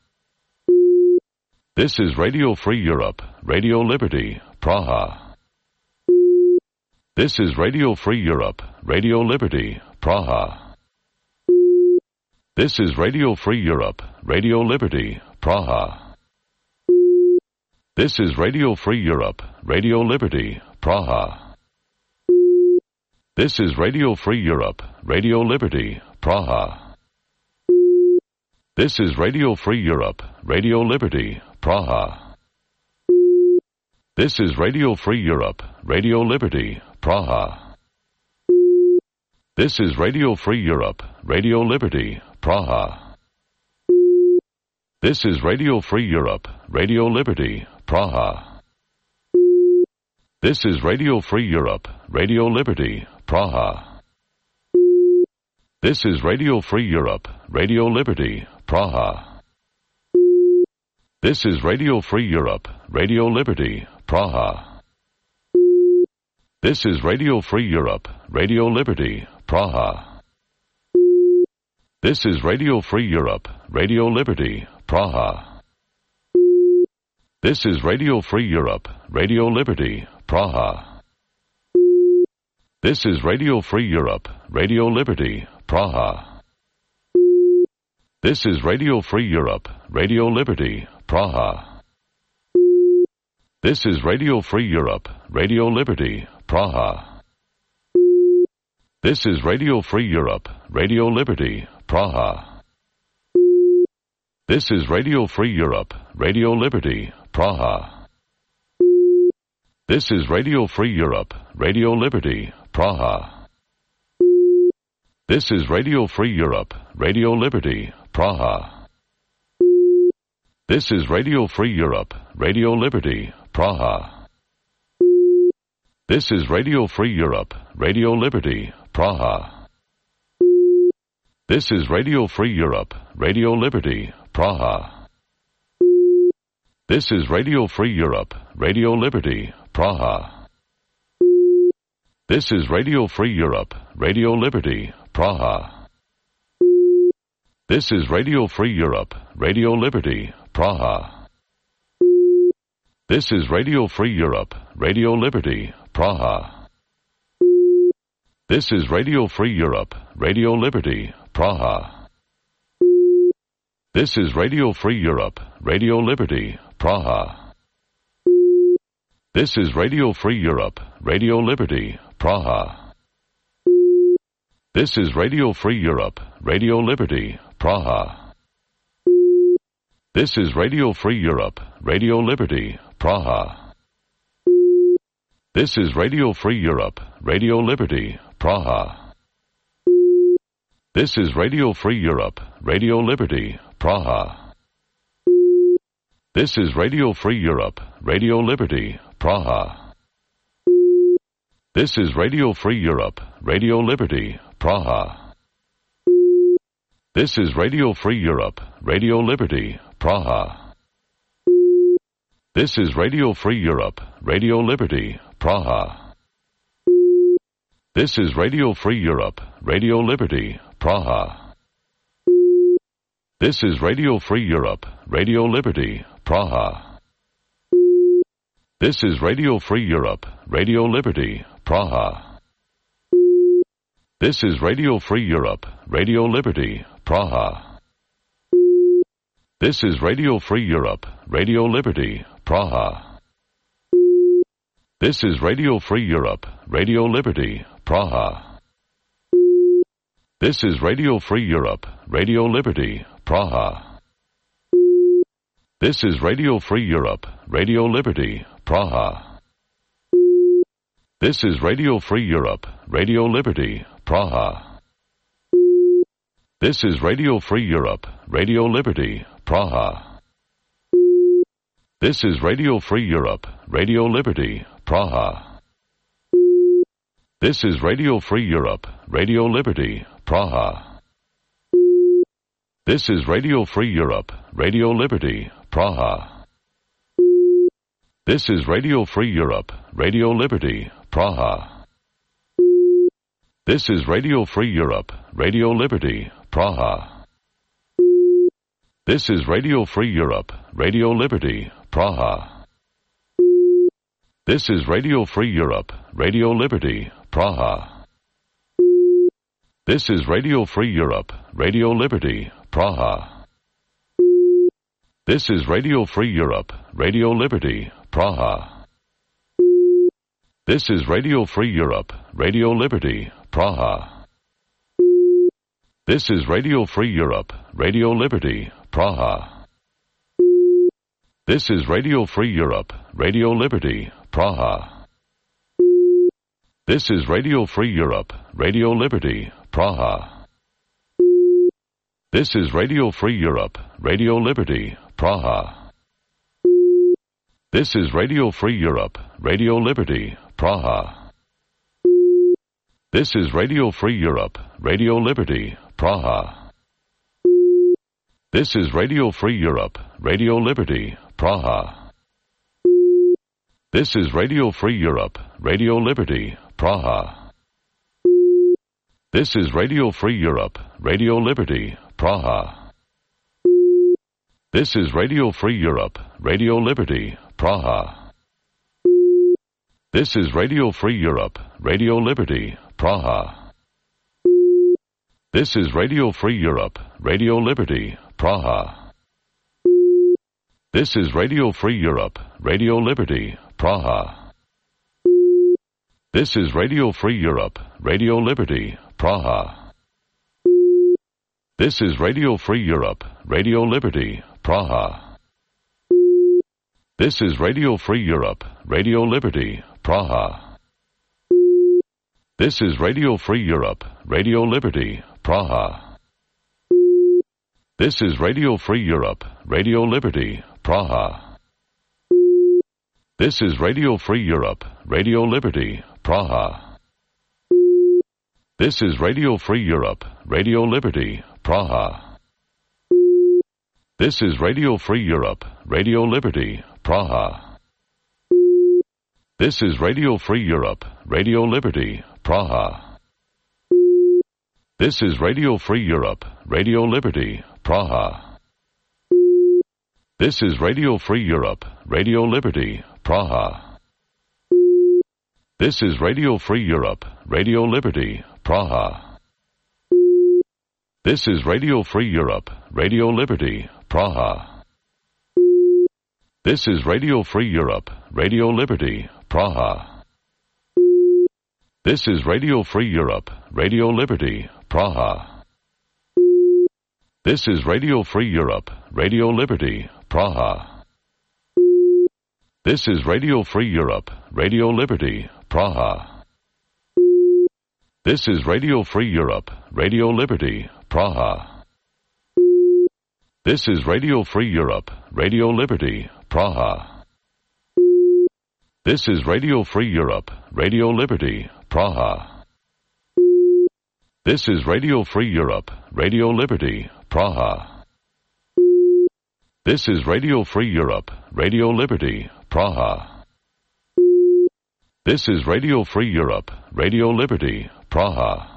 This is Radio Free Europe, Radio Liberty, Praha. This is Radio Free Europe, Radio Liberty, Praha. This is Radio Free Europe, Radio Liberty, Praha. This is Radio Free Europe, Radio Liberty, Praha. This is Radio Free Europe, Radio Liberty, Praha. This is Radio Free Europe, Radio Liberty, Praha. This is Radio Free Europe, Radio Liberty, Praha. This is Radio Free Europe, Radio Liberty, Praha. This is Radio Free Europe, Radio Liberty, Praha. This is Radio Free Europe, Radio Liberty, Praha. This is Radio Free Europe, Radio Liberty, Praha. This is Radio Free Europe, Radio Liberty, Praha. This is Radio Free Europe, Radio Liberty, Praha. This is Radio Free Europe, Radio Liberty, Praha. This is Radio Free Europe, Radio Liberty, Praha. This is Radio Free Europe, Radio Liberty, Praha. This is Radio Free Europe, Radio Liberty, Praha. This is Radio Free Europe, Radio Liberty, Praha. This is Radio Free Europe, Radio Liberty, Praha. This is Radio Free Europe, Radio Liberty, Praha. This is Radio Free Europe, Radio Liberty, Praha. This is Radio Free Europe, Radio Liberty, Praha. This is Radio Free Europe, Radio Liberty, Praha. This is Radio Free Europe, Radio Liberty, Praha. This is Radio Free Europe, Radio Liberty, Praha. This is Radio Free Europe, Radio Liberty, Praha. This is Radio Free Europe, Radio Liberty, Praha. This is Radio Free Europe, Radio Liberty, Praha. This is Radio Free Europe, Radio Liberty, Praha. This is Radio Free Europe, Radio Liberty, Praha. This is Radio Free Europe, Radio Liberty, Praha. This is Radio Free Europe, Radio Liberty, Praha. This is Radio Free Europe, Radio Liberty, Praha. This is Radio Free Europe, Radio Liberty, Praha. This is Radio Free Europe, Radio Liberty, Praha. This is Radio Free Europe, Radio Liberty, Praha. This is Radio Free Europe, Radio Liberty, Praha. This is Radio Free Europe, Radio Liberty, Praha. This is Radio Free Europe, Radio Liberty, Praha. This is Radio Free Europe, Radio Liberty, Praha. This is Radio Free Europe, Radio Liberty, Praha. This is Radio Free Europe, Radio Liberty, Praha. This is Radio Free Europe, Radio Liberty, Praha. This is Radio Free Europe, Radio Liberty, Praha. This is Radio Free Europe, Radio Liberty, Praha. This is Radio Free Europe, Radio Liberty, Praha. This is Radio Free Europe, Radio Liberty, Praha. This is Radio Free Europe, Radio Liberty, Praha. This is Radio Free Europe, Radio Liberty, Praha. This is Radio Free Europe, Radio Liberty, Praha. This is Radio Free Europe, Radio Liberty, Praha. This is Radio Free Europe, Radio Liberty, Praha. This is Radio Free Europe, Radio Liberty, Praha. This is Radio Free Europe, Radio Liberty, Praha. This is Radio Free Europe, Radio Liberty, Praha. This is Radio Free Europe, Radio Liberty, Praha. This is Radio Free Europe, Radio Liberty, Praha. This is Radio Free Europe, Radio Liberty, Praha. This is Radio Free Europe, Radio Liberty, Praha. This is Radio Free Europe, Radio Liberty, Praha. This is Radio Free Europe, Radio Liberty, Praha. This is Radio Free Europe, Radio Liberty, Praha. This is Radio Free Europe, Radio Liberty, Praha. This is Radio Free Europe, Radio Liberty, Praha. This is Radio Free Europe, Radio Liberty, Praha. This is Radio Free Europe, Radio Liberty, Praha. This is Radio Free Europe, Radio Liberty, Praha. This is Radio Free Europe, Radio Liberty, Praha. This is Radio Free Europe, Radio Liberty, Praha. This is Radio Free Europe, Radio Liberty, Praha. This is Radio Free Europe, Radio Liberty, Praha. This is Radio Free Europe, Radio Liberty, Praha. This is Radio Free Europe, Radio Liberty, Praha. This is Radio Free Europe, Radio Liberty, Praha. This is Radio Free Europe, Radio Liberty, Praha. This is Radio Free Europe, Radio Liberty, Praha. This is Radio Free Europe, Radio Liberty, Praha. This is Radio Free Europe, Radio Liberty, Praha. This is Radio Free Europe, Radio Liberty, Praha. This is Radio Free Europe, Radio Liberty, Praha. This is Radio Free Europe, Radio Liberty, Praha. This is Radio Free Europe, Radio Liberty, Praha. This is Radio Free Europe, Radio Liberty, Praha. This is Radio Free Europe, Radio Liberty, Praha. This is Radio Free Europe, Radio Liberty, Praha. This is Radio Free Europe, Radio Liberty, Praha. This is Radio Free Europe, Radio Liberty, Praha. This is Radio Free Europe, Radio Liberty, Praha. This is Radio Free Europe, Radio Liberty, Praha. This is Radio Free Europe, Radio Liberty, Praha. This is Radio Free Europe, Radio Liberty, Praha. This is Radio Free Europe, Radio Liberty, Praha. This is Radio Free Europe, Radio Liberty, Praha. This is Radio Free Europe, Radio Liberty, Praha. This is Radio Free Europe, Radio Liberty, Praha. This is Radio Free Europe, Radio Liberty, Praha.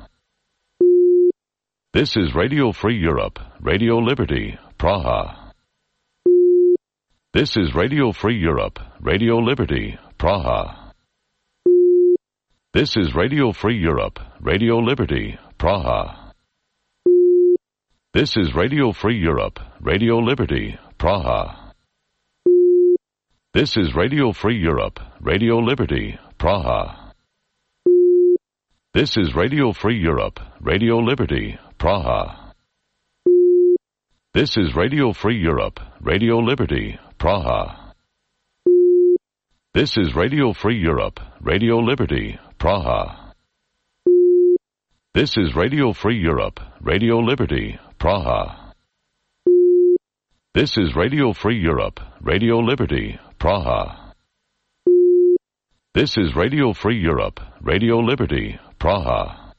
This is Radio Free Europe, Radio Liberty, Praha. This is Radio Free Europe, Radio Liberty, Praha. This is Radio Free Europe, Radio Liberty, Praha. This is Radio Free Europe, Radio Liberty, Praha. This is Radio Free Europe, Radio Liberty, Praha. This is Radio Free Europe, Radio Liberty, Praha. This is Radio Free Europe, Radio Liberty, Praha. This is Radio Free Europe, Radio Liberty, Praha. This is Radio Free Europe, Radio Liberty, Praha. This is Radio Free Europe, Radio Liberty, Praha. This is Radio Free Europe, Radio Liberty, Praha.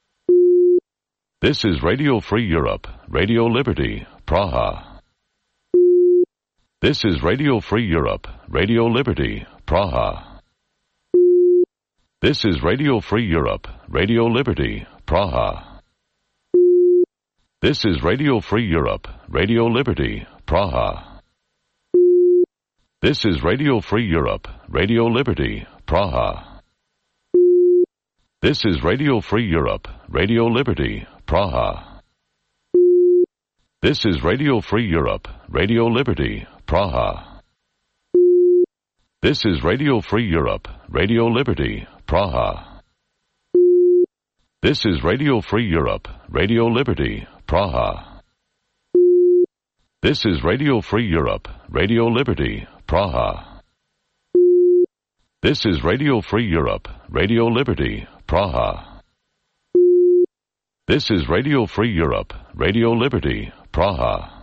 This is Radio Free Europe, Radio Liberty, Praha. This is Radio Free Europe, Radio Liberty, Praha. This is Radio Free Europe, Radio Liberty, Praha. This is Radio Free Europe, Radio Liberty, Praha. This is Radio Free Europe, Radio Liberty, Praha. This is Radio Free Europe, Radio Liberty, Praha. This is Radio Free Europe, Radio Liberty, Praha. This is Radio Free Europe, Radio Liberty, Praha. This is Radio Free Europe, Radio Liberty, Praha. This is Radio Free Europe, Radio Liberty, Praha. This is Radio Free Europe, Radio Liberty, Praha. This is Radio Free Europe, Radio Liberty, Praha.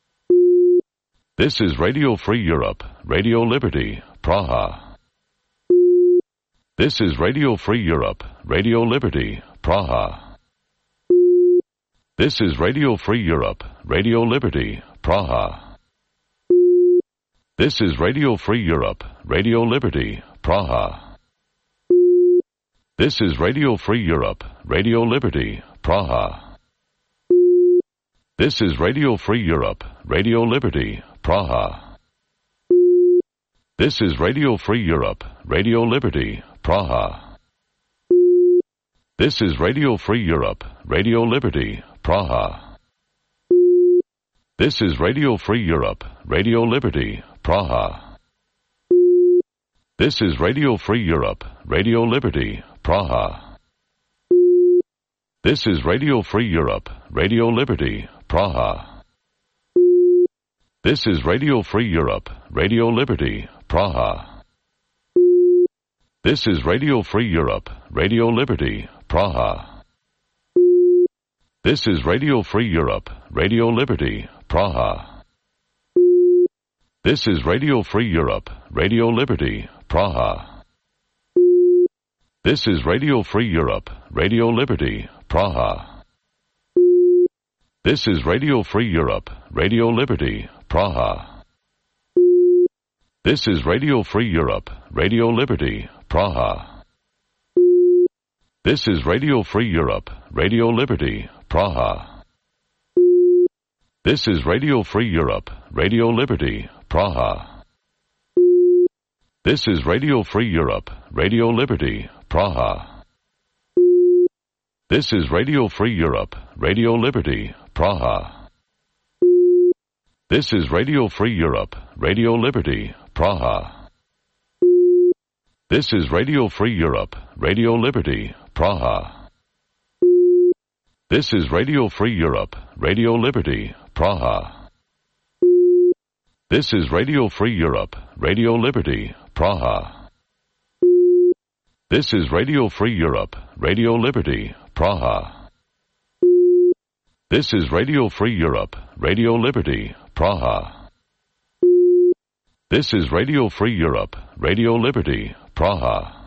This is Radio Free Europe, Radio Liberty, Praha. This is Radio Free Europe, Radio Liberty, Praha. This is Radio Free Europe, Radio Liberty, Praha. This is Radio Free Europe, Radio Liberty, Praha. This is Radio Free Europe, Radio Liberty, Praha. This is Radio Free Europe, Radio Liberty, Praha. This is Radio Free Europe, Radio Liberty, Praha. This is Radio Free Europe, Radio Liberty, Praha. This is Radio Free Europe, Radio Liberty, Praha. This is Radio Free Europe, Radio Liberty, Praha. This is Radio Free Europe, Radio Liberty, Praha. This is Radio Free Europe, Radio Liberty, Praha. This is Radio Free Europe, Radio Liberty, Praha. This is Radio Free Europe, Radio Liberty, Praha. This is Radio Free Europe, Radio Liberty, Praha. This is Radio Free Europe, Radio Liberty, Praha. This is Radio Free Europe, Radio Liberty, Praha. This is Radio Free Europe, Radio Liberty, Praha. This is Radio Free Europe, Radio Liberty, Praha. This is Radio Free Europe, Radio Liberty, Praha. This is Radio Free Europe, Radio Liberty, Praha. This is Radio Free Europe, Radio Liberty, Praha. This is Radio Free Europe, Radio Liberty, Praha. This is Radio Free Europe, Radio Liberty, Praha. This is Radio Free Europe, Radio Liberty, Praha. This is Radio Free Europe, Radio Liberty, Praha. This is Radio Free Europe, Radio Liberty, Praha. This is Radio Free Europe, Radio Liberty, Praha. This is Radio Free Europe, Radio Liberty, Praha.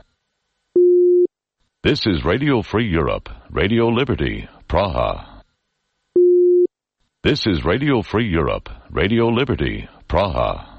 This is Radio Free Europe, Radio Liberty, Praha. This is Radio Free Europe, Radio Liberty, Praha.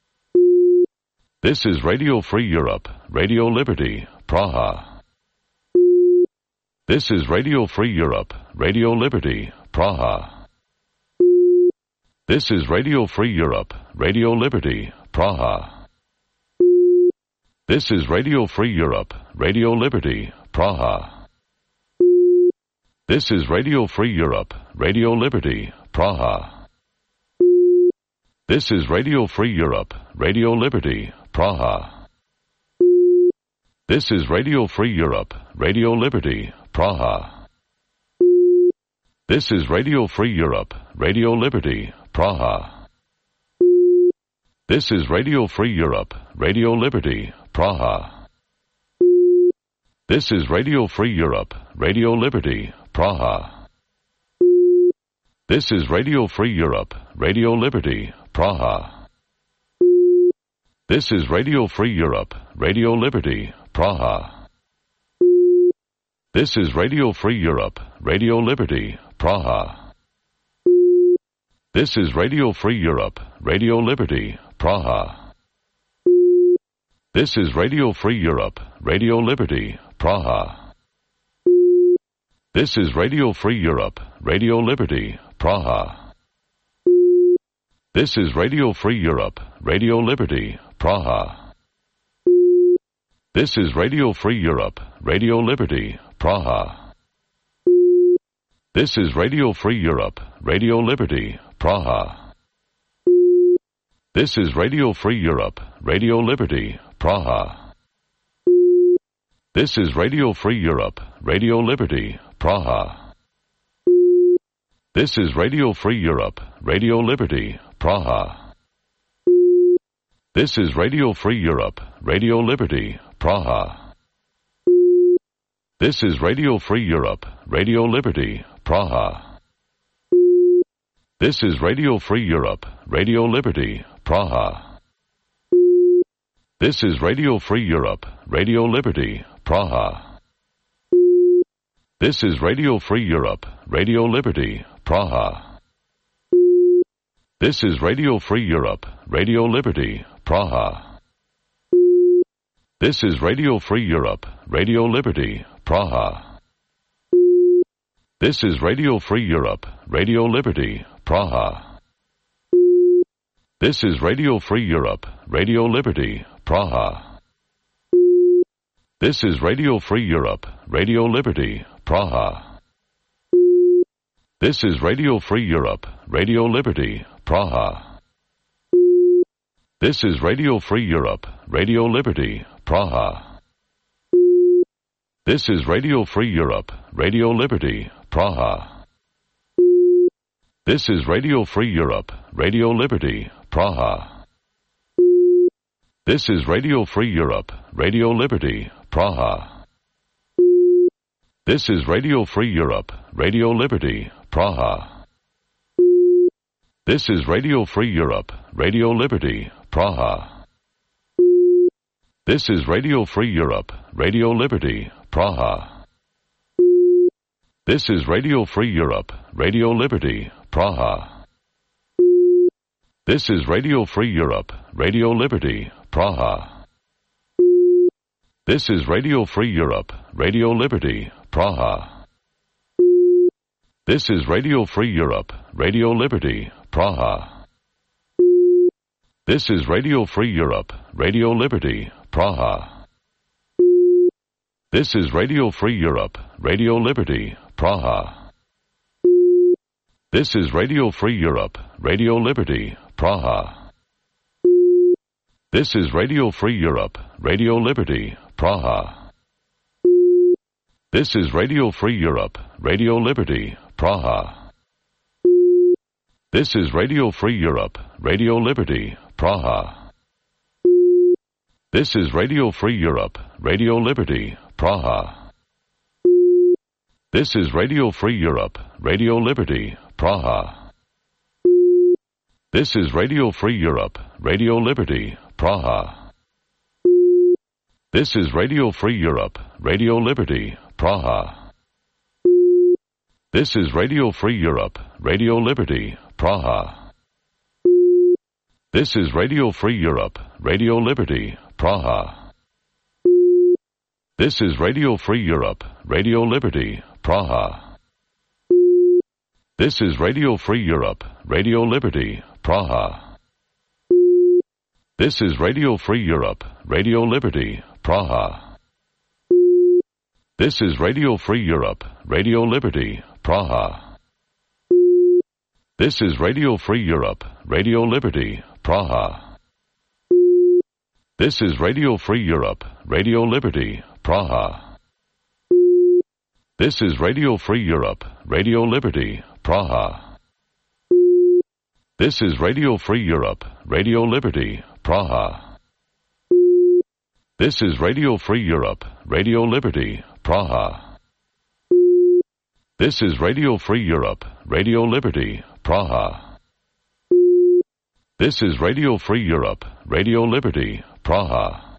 This is Radio Free Europe, Radio Liberty, Praha. This is Radio Free Europe, Radio Liberty, Praha. This is Radio Free Europe, Radio Liberty, Praha. This is Radio Free Europe, Radio Liberty, Praha. This is Radio Free Europe, Radio Liberty, Praha. This is Radio Free Europe, Radio Liberty, Praha. This is Radio Free Europe, Radio Liberty, Praha. This is Radio Free Europe, Radio Liberty, Praha. This is Radio Free Europe, Radio Liberty, Praha. This is Radio Free Europe, Radio Liberty, Praha. This is Radio Free Europe, Radio Liberty, Praha. This is Radio Free Europe, Radio Liberty, Praha. This is Radio Free Europe, Radio Liberty, Praha. This is Radio Free Europe, Radio Liberty, Praha. This is Radio Free Europe, Radio Liberty, Praha. This is Radio Free Europe, Radio Liberty, Praha. This is Radio Free Europe, Radio Liberty, Praha. This is Radio Free Europe, Radio Liberty, Praha. This is Radio Free Europe, Radio Liberty, Praha. This is Radio Free Europe, Radio Liberty, Praha. This is Radio Free Europe, Radio Liberty, Praha. This is Radio Free Europe, Radio Liberty, Praha. This is Radio Free Europe, Radio Liberty, Praha. This is Radio Free Europe, Radio Liberty, Praha. This is Radio Free Europe, Radio Liberty, Praha. This is Radio Free Europe, Radio Liberty, Praha. This is Radio Free Europe, Radio Liberty, Praha. This is Radio Free Europe, Radio Liberty, Praha. This is Radio Free Europe, Radio Liberty, Praha. This is Radio Free Europe, Radio Liberty, Praha. This is Radio Free Europe, Radio Liberty, Praha. This is Radio Free Europe, Radio Liberty, Praha. This is Radio Free Europe, Radio Liberty, Praha. This is Radio Free Europe, Radio Liberty, Praha. This is Radio Free Europe, Radio Liberty, Praha. This is Radio Free Europe, Radio Liberty, Praha. This is Radio Free Europe, Radio Liberty, Praha. This is Radio Free Europe, Radio Liberty, Praha. This is Radio Free Europe, Radio Liberty, Praha. This is Radio Free Europe, Radio Liberty, Praha. This is Radio Free Europe, Radio Liberty, Praha. This is Radio Free Europe, Radio Liberty, Praha. This is Radio Free Europe, Radio Liberty, Praha. This is Radio Free Europe, Radio Liberty, Praha. This is Radio Free Europe, Radio Liberty, Praha. This is Radio Free Europe, Radio Liberty, Praha. This is Radio Free Europe, Radio Liberty, Praha. This is Radio Free Europe, Radio Liberty, Praha. This is Radio Free Europe, Radio Liberty, Praha. This is Radio Free Europe, Radio Liberty, Praha. This is Radio Free Europe, Radio Liberty, Praha. This is Radio Free Europe, Radio Liberty, Praha. This is Radio Free Europe, Radio Liberty, Praha. This is Radio Free Europe, Radio Liberty, Praha. This is Radio Free Europe, Radio Liberty, Praha. This is Radio Free Europe, Radio Liberty, Praha. This is Radio Free Europe, Radio Liberty, Praha. This is Radio Free Europe, Radio Liberty, Praha. This is Radio Free Europe, Radio Liberty, Praha. This is Radio Free Europe, Radio Liberty, Praha. This is Radio Free Europe, Radio Liberty, Praha. This is Radio Free Europe, Radio Liberty, Praha. This is Radio Free Europe, Radio Liberty, Praha. This is Radio Free Europe, Radio Liberty, Praha. This is Radio Free Europe, Radio Liberty, Praha. This is Radio Free Europe, Radio Liberty, Praha. This is Radio Free Europe, Radio Liberty, Praha.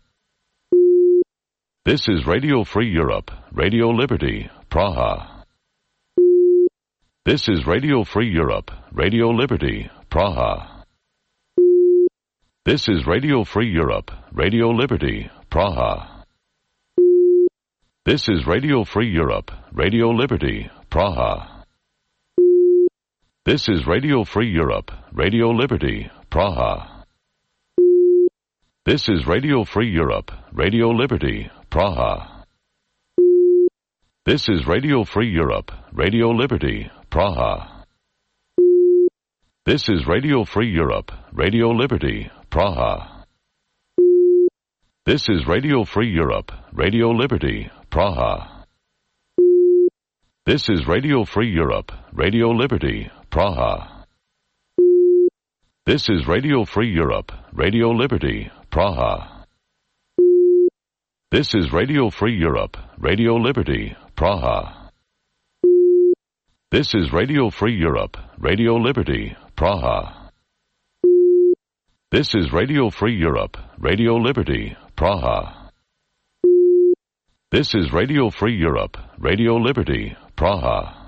This is Radio Free Europe, Radio Liberty, Praha. This is Radio Free Europe, Radio Liberty, Praha. This is Radio Free Europe, Radio Liberty, Praha. This is Radio Free Europe, Radio Liberty, Praha. This is Radio Free Europe, Radio Liberty, Praha. This is Radio Free Europe, Radio Liberty, Praha. This is Radio Free Europe, Radio Liberty, Praha. This is Radio Free Europe, Radio Liberty, Praha. This is Radio Free Europe, Radio Liberty, Praha. This is Radio Free Europe, Radio Liberty, Praha. This is Radio Free Europe, Radio Liberty, Praha. This is Radio Free Europe, Radio Liberty, Praha. This is Radio Free Europe, Radio Liberty, Praha. This is Radio Free Europe, Radio Liberty, Praha. This is Radio Free Europe, Radio Liberty, Praha.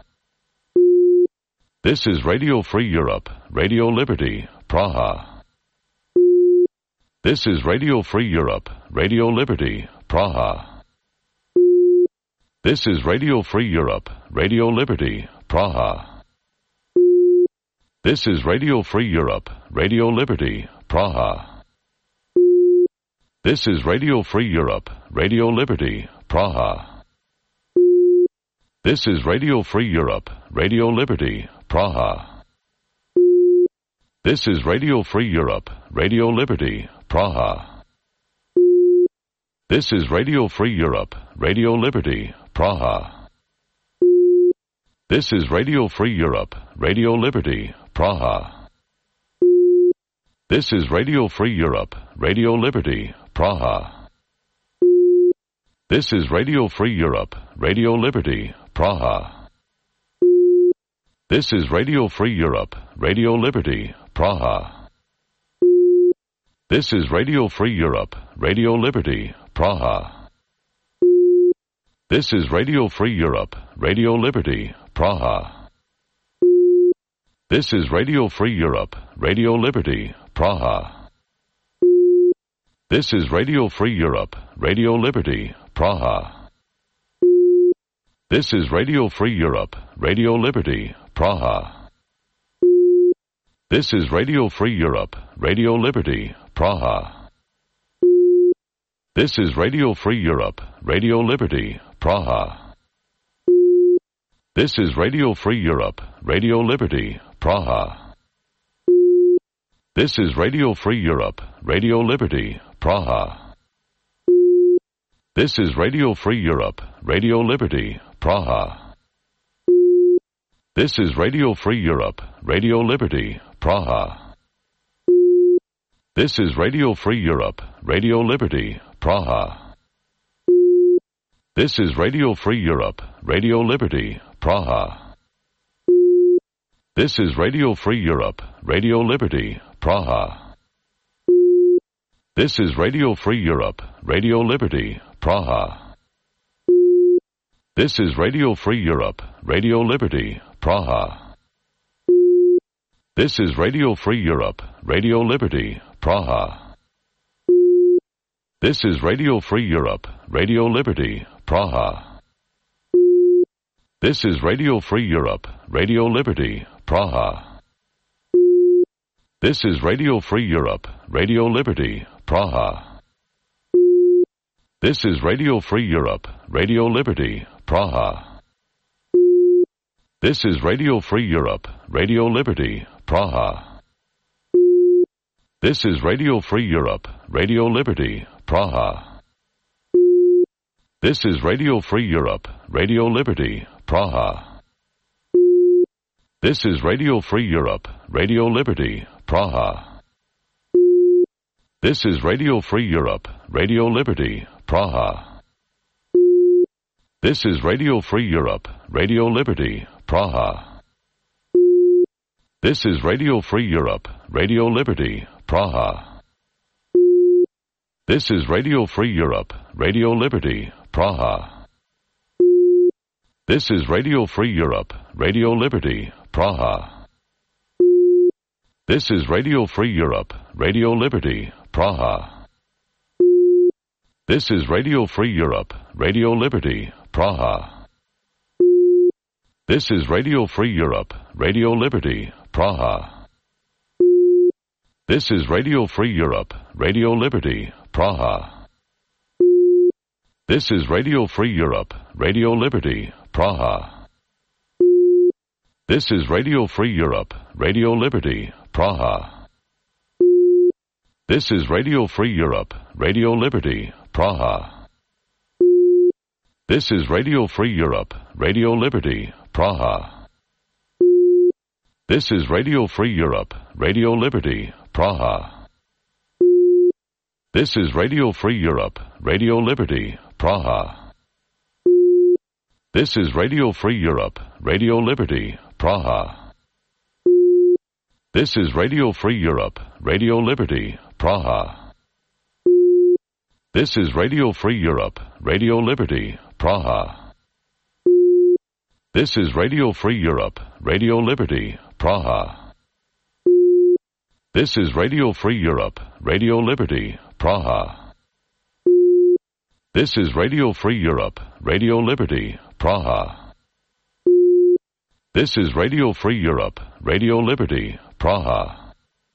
This is Radio Free Europe, Radio Liberty, Praha. This is Radio Free Europe, Radio Liberty, Praha. This is Radio Free Europe, Radio Liberty, Praha. This is Radio Free Europe, Radio Liberty, Praha. This is Radio Free Europe, Radio Liberty, Praha. This is Radio Free Europe, Radio Liberty, Praha. This is Radio Free Europe, Radio Liberty, Praha. This is Radio Free Europe, Radio Liberty, Praha. This is Radio Free Europe, Radio Liberty, Praha. This is Radio Free Europe, Radio Liberty, Praha. This is Radio Free Europe, Radio Liberty, Praha. This is Radio Free Europe, Radio Liberty, Praha. This is Radio Free Europe, Radio Liberty, Praha. This is Radio Free Europe, Radio Liberty, Praha. This is Radio Free Europe, Radio Liberty, Praha. This is Radio Free Europe, Radio Liberty, Praha. This is Radio Free Europe, Radio Liberty, Praha. This is Radio Free Europe, Radio Liberty, Praha. This is Radio Free Europe, Radio Liberty, Praha. This is Radio Free Europe, Radio Liberty, Praha. This is Radio Free Europe, Radio Liberty, Praha. This is Radio Free Europe, Radio Liberty, Praha. This is Radio Free Europe, Radio Liberty, Praha. This is Radio Free Europe, Radio Liberty, Praha. This is Radio Free Europe, Radio Liberty, Praha. This is Radio Free Europe, Radio Liberty, Praha. This is Radio Free Europe, Radio Liberty, Praha. This is Radio Free Europe, Radio Liberty, Praha. This is Radio Free Europe, Radio Liberty, Praha. This is Radio Free Europe, Radio Liberty, Praha. This is Radio Free Europe, Radio Liberty, Praha. This is Radio Free Europe, Radio Liberty, Praha. This is Radio Free Europe, Radio Liberty, Praha. This is Radio Free Europe, Radio Liberty, Praha. This is Radio Free Europe, Radio Liberty, Praha. This is Radio Free Europe, Radio Liberty, Praha. This is Radio Free Europe, Radio Liberty, Praha. This is Radio Free Europe, Radio Liberty, Praha. This is Radio Free Europe, Radio Liberty, Praha. This is Radio Free Europe, Radio Liberty, Praha. This is Radio Free Europe, Radio Liberty, Praha. This is Radio Free Europe, Radio Liberty, Praha. This is Radio Free Europe, Radio Liberty, Praha. This is Radio Free Europe, Radio Liberty, Praha. This is Radio Free Europe, Radio Liberty, Praha. This is Radio Free Europe, Radio Liberty, Praha. This is Radio Free Europe, Radio Liberty, Praha. This is Radio Free Europe, Radio Liberty, Praha. This is Radio Free Europe, Radio Liberty, Praha. This is Radio Free Europe, Radio Liberty, Praha. This is Radio Free Europe, Radio Liberty, Praha. This is Radio Free Europe, Radio Liberty, Praha. This is Radio Free Europe, Radio Liberty, Praha. This is Radio Free Europe, Radio Liberty, Praha. This is Radio Free Europe, Radio Liberty, Praha. This is Radio Free Europe, Radio Liberty, Praha. This is Radio Free Europe, Radio Liberty, Praha. This is Radio Free Europe, Radio Liberty, Praha. This is Radio Free Europe, Radio Liberty, Praha.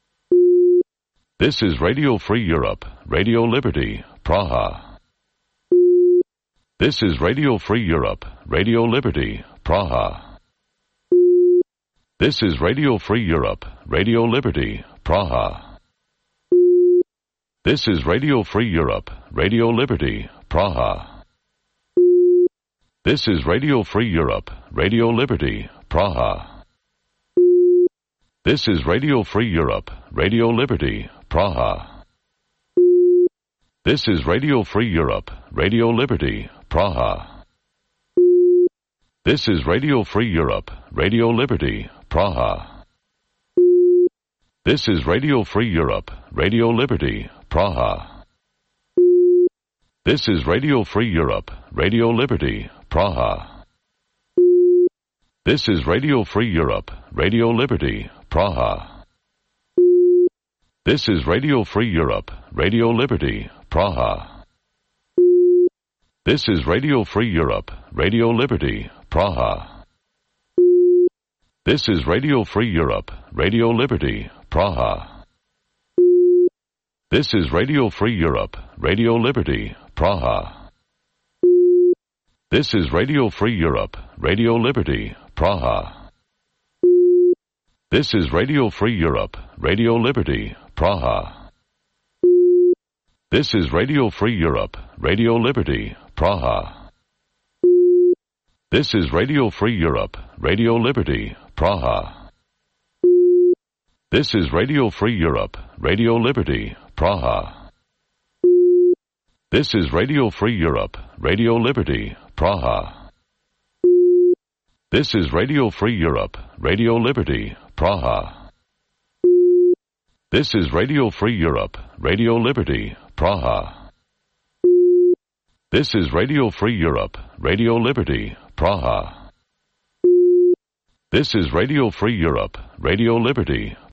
This is Radio Free Europe, Radio Liberty, Praha. This is Radio Free Europe, Radio Liberty, Praha. This is Radio Free Europe, Radio Liberty, Praha. This is Radio Free Europe, Radio Liberty, Praha. This is Radio Free Europe, Radio Liberty, Praha. This is Radio Free Europe, Radio Liberty, Praha. This is Radio Free Europe, Radio Liberty, Praha. This is Radio Free Europe, Radio Liberty, Praha. This is Radio Free Europe, Radio Liberty, Praha. This is Radio Free Europe, Radio Liberty, Praha. This is Radio Free Europe, Radio Liberty, Praha. This is Radio Free Europe, Radio Liberty, Praha. This is Radio Free Europe, Radio Liberty, Praha. This is Radio Free Europe, Radio Liberty, Praha. This is Radio Free Europe, Radio Liberty, Praha. This is Radio Free Europe, Radio Liberty, Praha. This is Radio Free Europe, Radio Liberty, Praha. This is Radio Free Europe, Radio Liberty, Praha. This is Radio Free Europe, Radio Liberty, Praha. This is Radio Free Europe, Radio Liberty, Praha. This is Radio Free Europe, Radio Liberty, Praha. This is Radio Free Europe, Radio Liberty, Praha. This is Radio Free Europe, Radio Liberty, Praha. This is Radio Free Europe, Radio Liberty, Praha. This is Radio Free Europe, Radio Liberty,